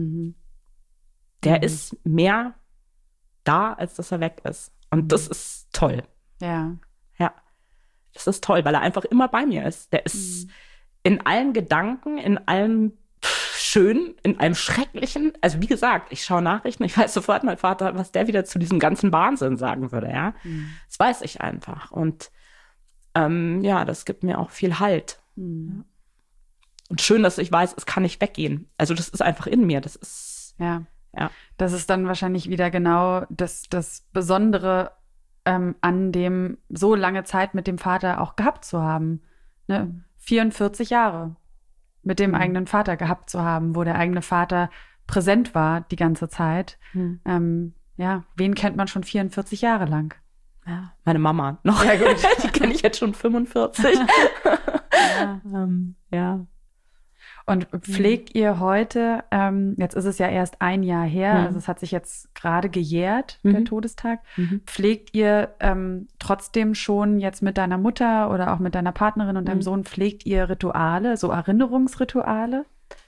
Der ist mehr da, als dass er weg ist. Und das ist toll. Ja. Ja. Das ist toll, weil er einfach immer bei mir ist. Der ist in allen Gedanken, in allem Schönen, in allem Schrecklichen. Also wie gesagt, ich schaue Nachrichten, ich weiß sofort, mein Vater, was der wieder zu diesem ganzen Wahnsinn sagen würde. Ja, das weiß ich einfach. Und das gibt mir auch viel Halt. Und schön, dass ich weiß, es kann nicht weggehen. Also das ist einfach in mir. Das ist ja. Das ist dann wahrscheinlich wieder genau das Besondere an dem, so lange Zeit mit dem Vater auch gehabt zu haben. Ne? 44 Jahre mit dem eigenen Vater gehabt zu haben, wo der eigene Vater präsent war die ganze Zeit. Wen kennt man schon 44 Jahre lang? Ja, meine Mama noch. Ja, gut. Die kenne ich jetzt schon 45. Ja. Und pflegt ihr heute, jetzt ist es ja erst ein Jahr her, also es hat sich jetzt gerade gejährt, der Todestag. Pflegt ihr trotzdem schon jetzt mit deiner Mutter oder auch mit deiner Partnerin und deinem Sohn, pflegt ihr Rituale, so Erinnerungsrituale?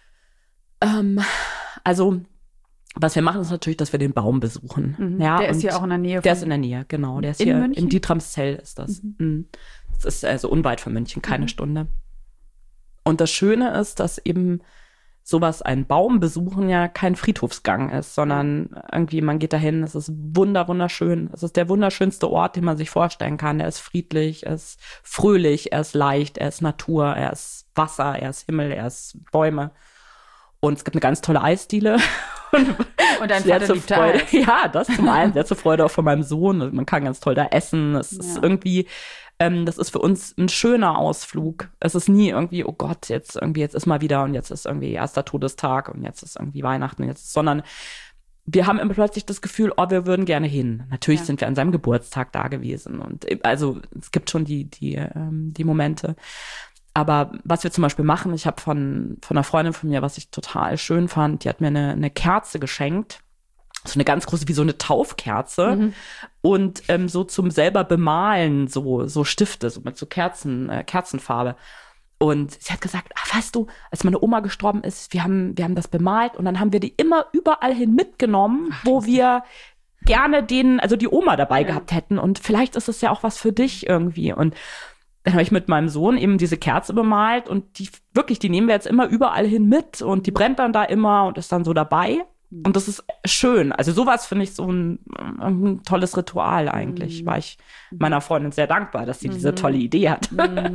Also was wir machen, ist natürlich, dass wir den Baum besuchen. Ja, der ist hier auch in der Nähe. Der ist in der Nähe, genau. Der ist hier München? in Dietramszell ist das. Das ist also unweit von München, keine Stunde. Und das Schöne ist, dass eben sowas, ein Baum besuchen, ja kein Friedhofsgang ist, sondern irgendwie, man geht dahin, es ist wunderschön. Es ist der wunderschönste Ort, den man sich vorstellen kann. Er ist friedlich, er ist fröhlich, er ist leicht, er ist Natur, er ist Wasser, er ist Himmel, er ist Bäume. Und es gibt eine ganz tolle Eisdiele. Und dein Vater liebt Eis. Ja, das zum einen, sehr zur Freude auch von meinem Sohn. Man kann ganz toll da essen. Es ist irgendwie, das ist für uns ein schöner Ausflug. Es ist nie irgendwie, oh Gott, jetzt ist mal wieder und jetzt ist irgendwie erster Todestag und jetzt ist irgendwie Weihnachten, sondern wir haben immer plötzlich das Gefühl, wir würden gerne hin. Natürlich sind wir an seinem Geburtstag da gewesen. Und also es gibt schon die Momente. Aber was wir zum Beispiel machen, ich habe von einer Freundin von mir, was ich total schön fand, die hat mir eine Kerze geschenkt, so eine ganz große, wie so eine Taufkerze und so zum selber bemalen, so Stifte, so mit so Kerzenfarbe. Und sie hat gesagt, weißt du, als meine Oma gestorben ist, wir haben das bemalt und dann haben wir die immer überall hin mitgenommen, wo wir gerne die Oma dabei gehabt hätten. Und vielleicht ist es ja auch was für dich irgendwie. Und dann habe ich mit meinem Sohn eben diese Kerze bemalt und die nehmen wir jetzt immer überall hin mit und die brennt dann da immer und ist dann so dabei. Und das ist schön. Also sowas finde ich so ein tolles Ritual eigentlich. War ich meiner Freundin sehr dankbar, dass sie diese tolle Idee hat.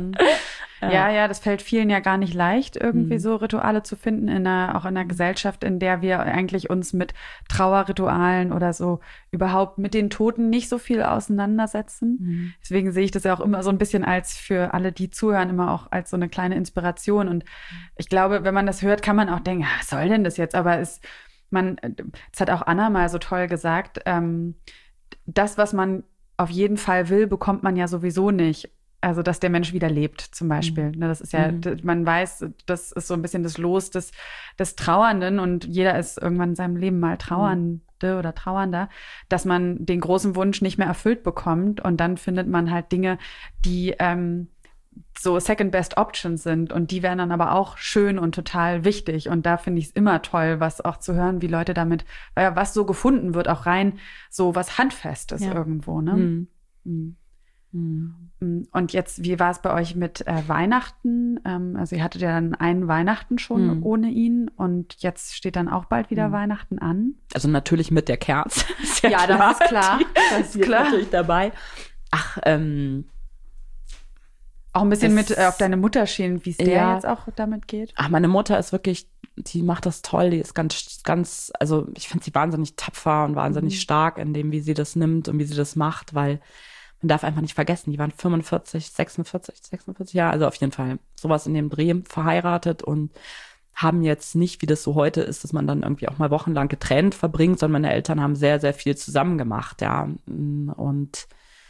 Ja, das fällt vielen ja gar nicht leicht, irgendwie so Rituale zu finden, auch in einer Gesellschaft, in der wir eigentlich uns mit Trauerritualen oder so überhaupt mit den Toten nicht so viel auseinandersetzen. Deswegen sehe ich das ja auch immer so ein bisschen als für alle, die zuhören, immer auch als so eine kleine Inspiration. Und ich glaube, wenn man das hört, kann man auch denken, was soll denn das jetzt? Aber es hat auch Anna mal so toll gesagt, das, was man auf jeden Fall will, bekommt man ja sowieso nicht. Also, dass der Mensch wieder lebt, zum Beispiel. Das ist ja, man weiß, das ist so ein bisschen das Los des Trauernden und jeder ist irgendwann in seinem Leben mal Trauernde oder Trauernder, dass man den großen Wunsch nicht mehr erfüllt bekommt und dann findet man halt Dinge, die so Second Best Options sind und die wären dann aber auch schön und total wichtig und da finde ich es immer toll, was auch zu hören, wie Leute damit, was so gefunden wird, auch rein so was Handfestes irgendwo, ne? Und jetzt, wie war es bei euch mit Weihnachten? Also ihr hattet ja dann einen Weihnachten schon ohne ihn und jetzt steht dann auch bald wieder Weihnachten an. Also natürlich mit der Kerze. Ja, das ist klar. Das ist klar. Natürlich dabei. Ach, auch ein bisschen mit auf deine Mutter schielen, wie es der jetzt auch damit geht. Ach, meine Mutter ist wirklich, die macht das toll. Die ist ganz, also ich finde sie wahnsinnig tapfer und wahnsinnig stark in dem, wie sie das nimmt und wie sie das macht, weil man darf einfach nicht vergessen, die waren 46 Jahre, also auf jeden Fall sowas in dem Dreh verheiratet und haben jetzt nicht, wie das so heute ist, dass man dann irgendwie auch mal wochenlang getrennt verbringt, sondern meine Eltern haben sehr, sehr viel zusammen gemacht, ja. Und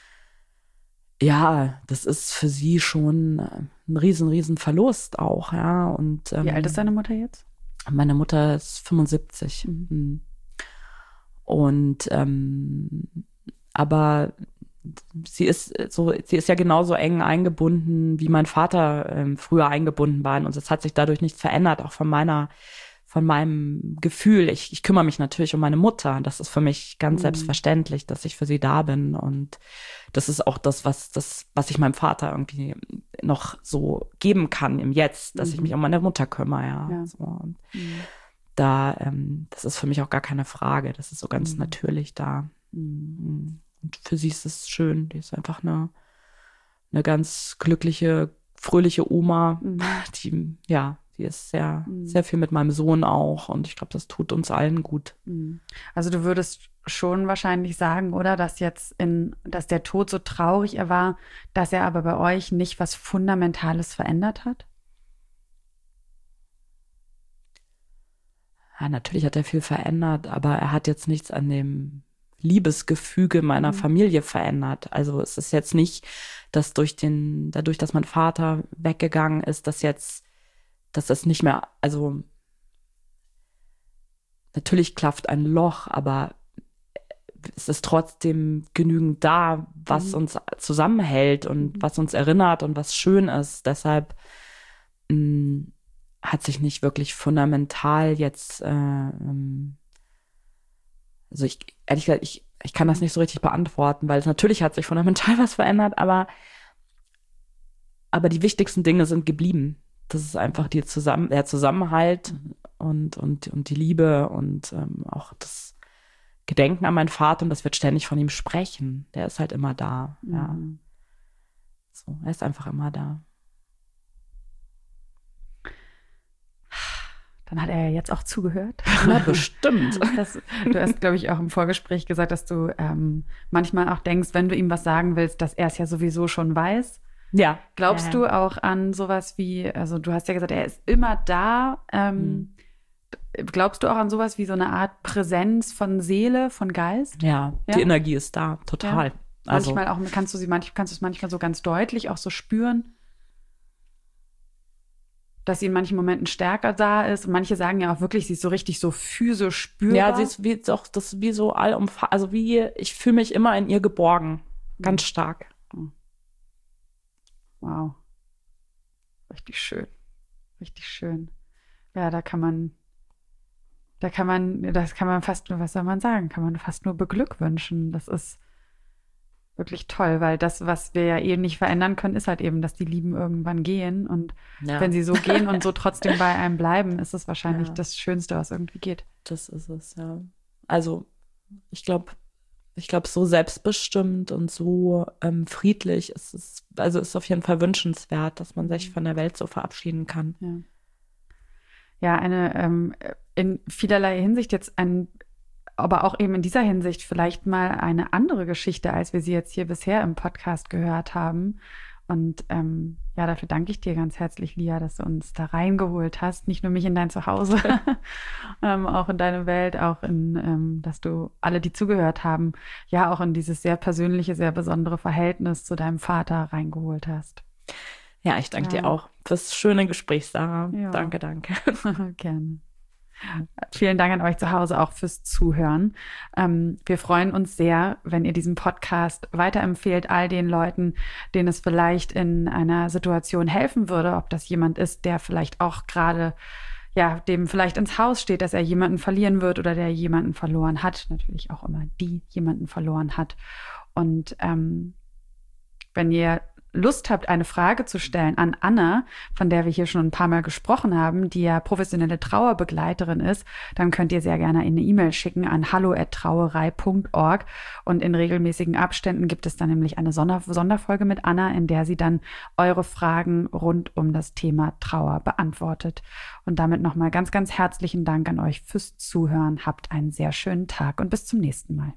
ja, das ist für sie schon ein riesen Verlust auch, ja. Und wie alt ist deine Mutter jetzt? Meine Mutter ist 75. Und aber sie ist ja genauso eng eingebunden, wie mein Vater früher eingebunden war. Und es hat sich dadurch nichts verändert, auch von meinem Gefühl. Ich kümmere mich natürlich um meine Mutter. Das ist für mich ganz selbstverständlich, dass ich für sie da bin. Und das ist auch das, was ich meinem Vater irgendwie noch so geben kann im Jetzt, dass ich mich um meine Mutter kümmere. Ja. So. Und das ist für mich auch gar keine Frage. Das ist so ganz natürlich da. Und für sie ist es schön. Die ist einfach eine ganz glückliche, fröhliche Oma. Die ist sehr, sehr viel mit meinem Sohn auch. Und ich glaube, das tut uns allen gut. Also du würdest schon wahrscheinlich sagen, oder, dass der Tod so traurig er war, dass er aber bei euch nicht was Fundamentales verändert hat? Ja, natürlich hat er viel verändert, aber er hat jetzt nichts an dem Liebesgefüge meiner Familie verändert. Also es ist jetzt nicht, dass dadurch, dass mein Vater weggegangen ist, dass das nicht mehr, also natürlich klafft ein Loch, aber es ist trotzdem genügend da, was uns zusammenhält und was uns erinnert und was schön ist. Deshalb hat sich nicht wirklich fundamental jetzt also ehrlich gesagt, ich kann das nicht so richtig beantworten, weil natürlich hat sich fundamental was verändert, aber die wichtigsten Dinge sind geblieben. Das ist einfach der Zusammenhalt und die Liebe und auch das Gedenken an meinen Vater und das wird ständig von ihm sprechen. Der ist halt immer da. Ja. So, er ist einfach immer da. Dann hat er ja jetzt auch zugehört. Na, bestimmt. Du hast, glaube ich, auch im Vorgespräch gesagt, dass du manchmal auch denkst, wenn du ihm was sagen willst, dass er es ja sowieso schon weiß. Ja. Glaubst du auch an sowas wie, also du hast ja gesagt, er ist immer da. Glaubst du auch an sowas wie so eine Art Präsenz von Seele, von Geist? Ja, die Energie ist da, total. Ja. Manchmal auch, kannst du es manchmal so ganz deutlich auch so spüren? Dass sie in manchen Momenten stärker da ist. Und manche sagen ja auch wirklich, sie ist so richtig so physisch spürbar. Ja, sie ist wie so allumfassend. Also ich fühle mich immer in ihr geborgen. Ganz stark. Wow. Richtig schön. Richtig schön. Ja, das kann man fast nur, was soll man sagen, kann man fast nur beglückwünschen. Das ist wirklich toll, weil das, was wir ja nicht verändern können, ist halt eben, dass die Lieben irgendwann gehen. Und wenn sie so gehen und so trotzdem bei einem bleiben, ist es wahrscheinlich das Schönste, was irgendwie geht. Das ist es, ja. Also ich glaube, so selbstbestimmt und so friedlich ist es, also ist auf jeden Fall wünschenswert, dass man sich von der Welt so verabschieden kann. Ja, eine in vielerlei Hinsicht jetzt aber auch eben in dieser Hinsicht vielleicht mal eine andere Geschichte, als wir sie jetzt hier bisher im Podcast gehört haben. Und dafür danke ich dir ganz herzlich, Lia, dass du uns da reingeholt hast. Nicht nur mich in dein Zuhause, auch in deine Welt, auch dass du alle, die zugehört haben, ja auch in dieses sehr persönliche, sehr besondere Verhältnis zu deinem Vater reingeholt hast. Ja, ich danke dir auch fürs schöne Gespräch, Sarah. Ja. Danke. Gerne. Vielen Dank an euch zu Hause auch fürs Zuhören. Wir freuen uns sehr, wenn ihr diesen Podcast weiterempfehlt, all den Leuten, denen es vielleicht in einer Situation helfen würde, ob das jemand ist, der vielleicht auch gerade, dem vielleicht ins Haus steht, dass er jemanden verlieren wird oder der jemanden verloren hat. Natürlich auch immer die jemanden verloren hat. Und Wenn ihr Lust habt, eine Frage zu stellen an Anna, von der wir hier schon ein paar Mal gesprochen haben, die ja professionelle Trauerbegleiterin ist, dann könnt ihr sehr gerne eine E-Mail schicken an hallo@trauerei.org. Und in regelmäßigen Abständen gibt es dann nämlich eine Sonderfolge mit Anna, in der sie dann eure Fragen rund um das Thema Trauer beantwortet. Und damit nochmal ganz, ganz herzlichen Dank an euch fürs Zuhören. Habt einen sehr schönen Tag und bis zum nächsten Mal.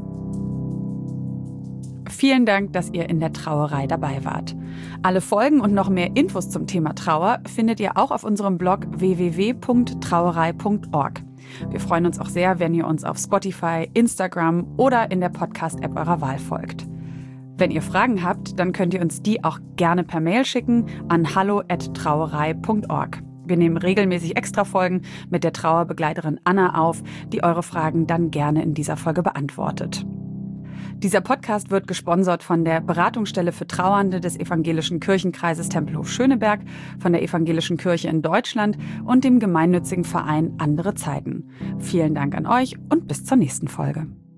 Vielen Dank, dass ihr in der Trauerei dabei wart. Alle Folgen und noch mehr Infos zum Thema Trauer findet ihr auch auf unserem Blog www.trauerei.org. Wir freuen uns auch sehr, wenn ihr uns auf Spotify, Instagram oder in der Podcast-App eurer Wahl folgt. Wenn ihr Fragen habt, dann könnt ihr uns die auch gerne per Mail schicken an hallo@trauerei.org. Wir nehmen regelmäßig Extra-Folgen mit der Trauerbegleiterin Anna auf, die eure Fragen dann gerne in dieser Folge beantwortet. Dieser Podcast wird gesponsert von der Beratungsstelle für Trauernde des Evangelischen Kirchenkreises Tempelhof-Schöneberg, von der Evangelischen Kirche in Deutschland und dem gemeinnützigen Verein Andere Zeiten. Vielen Dank an euch und bis zur nächsten Folge.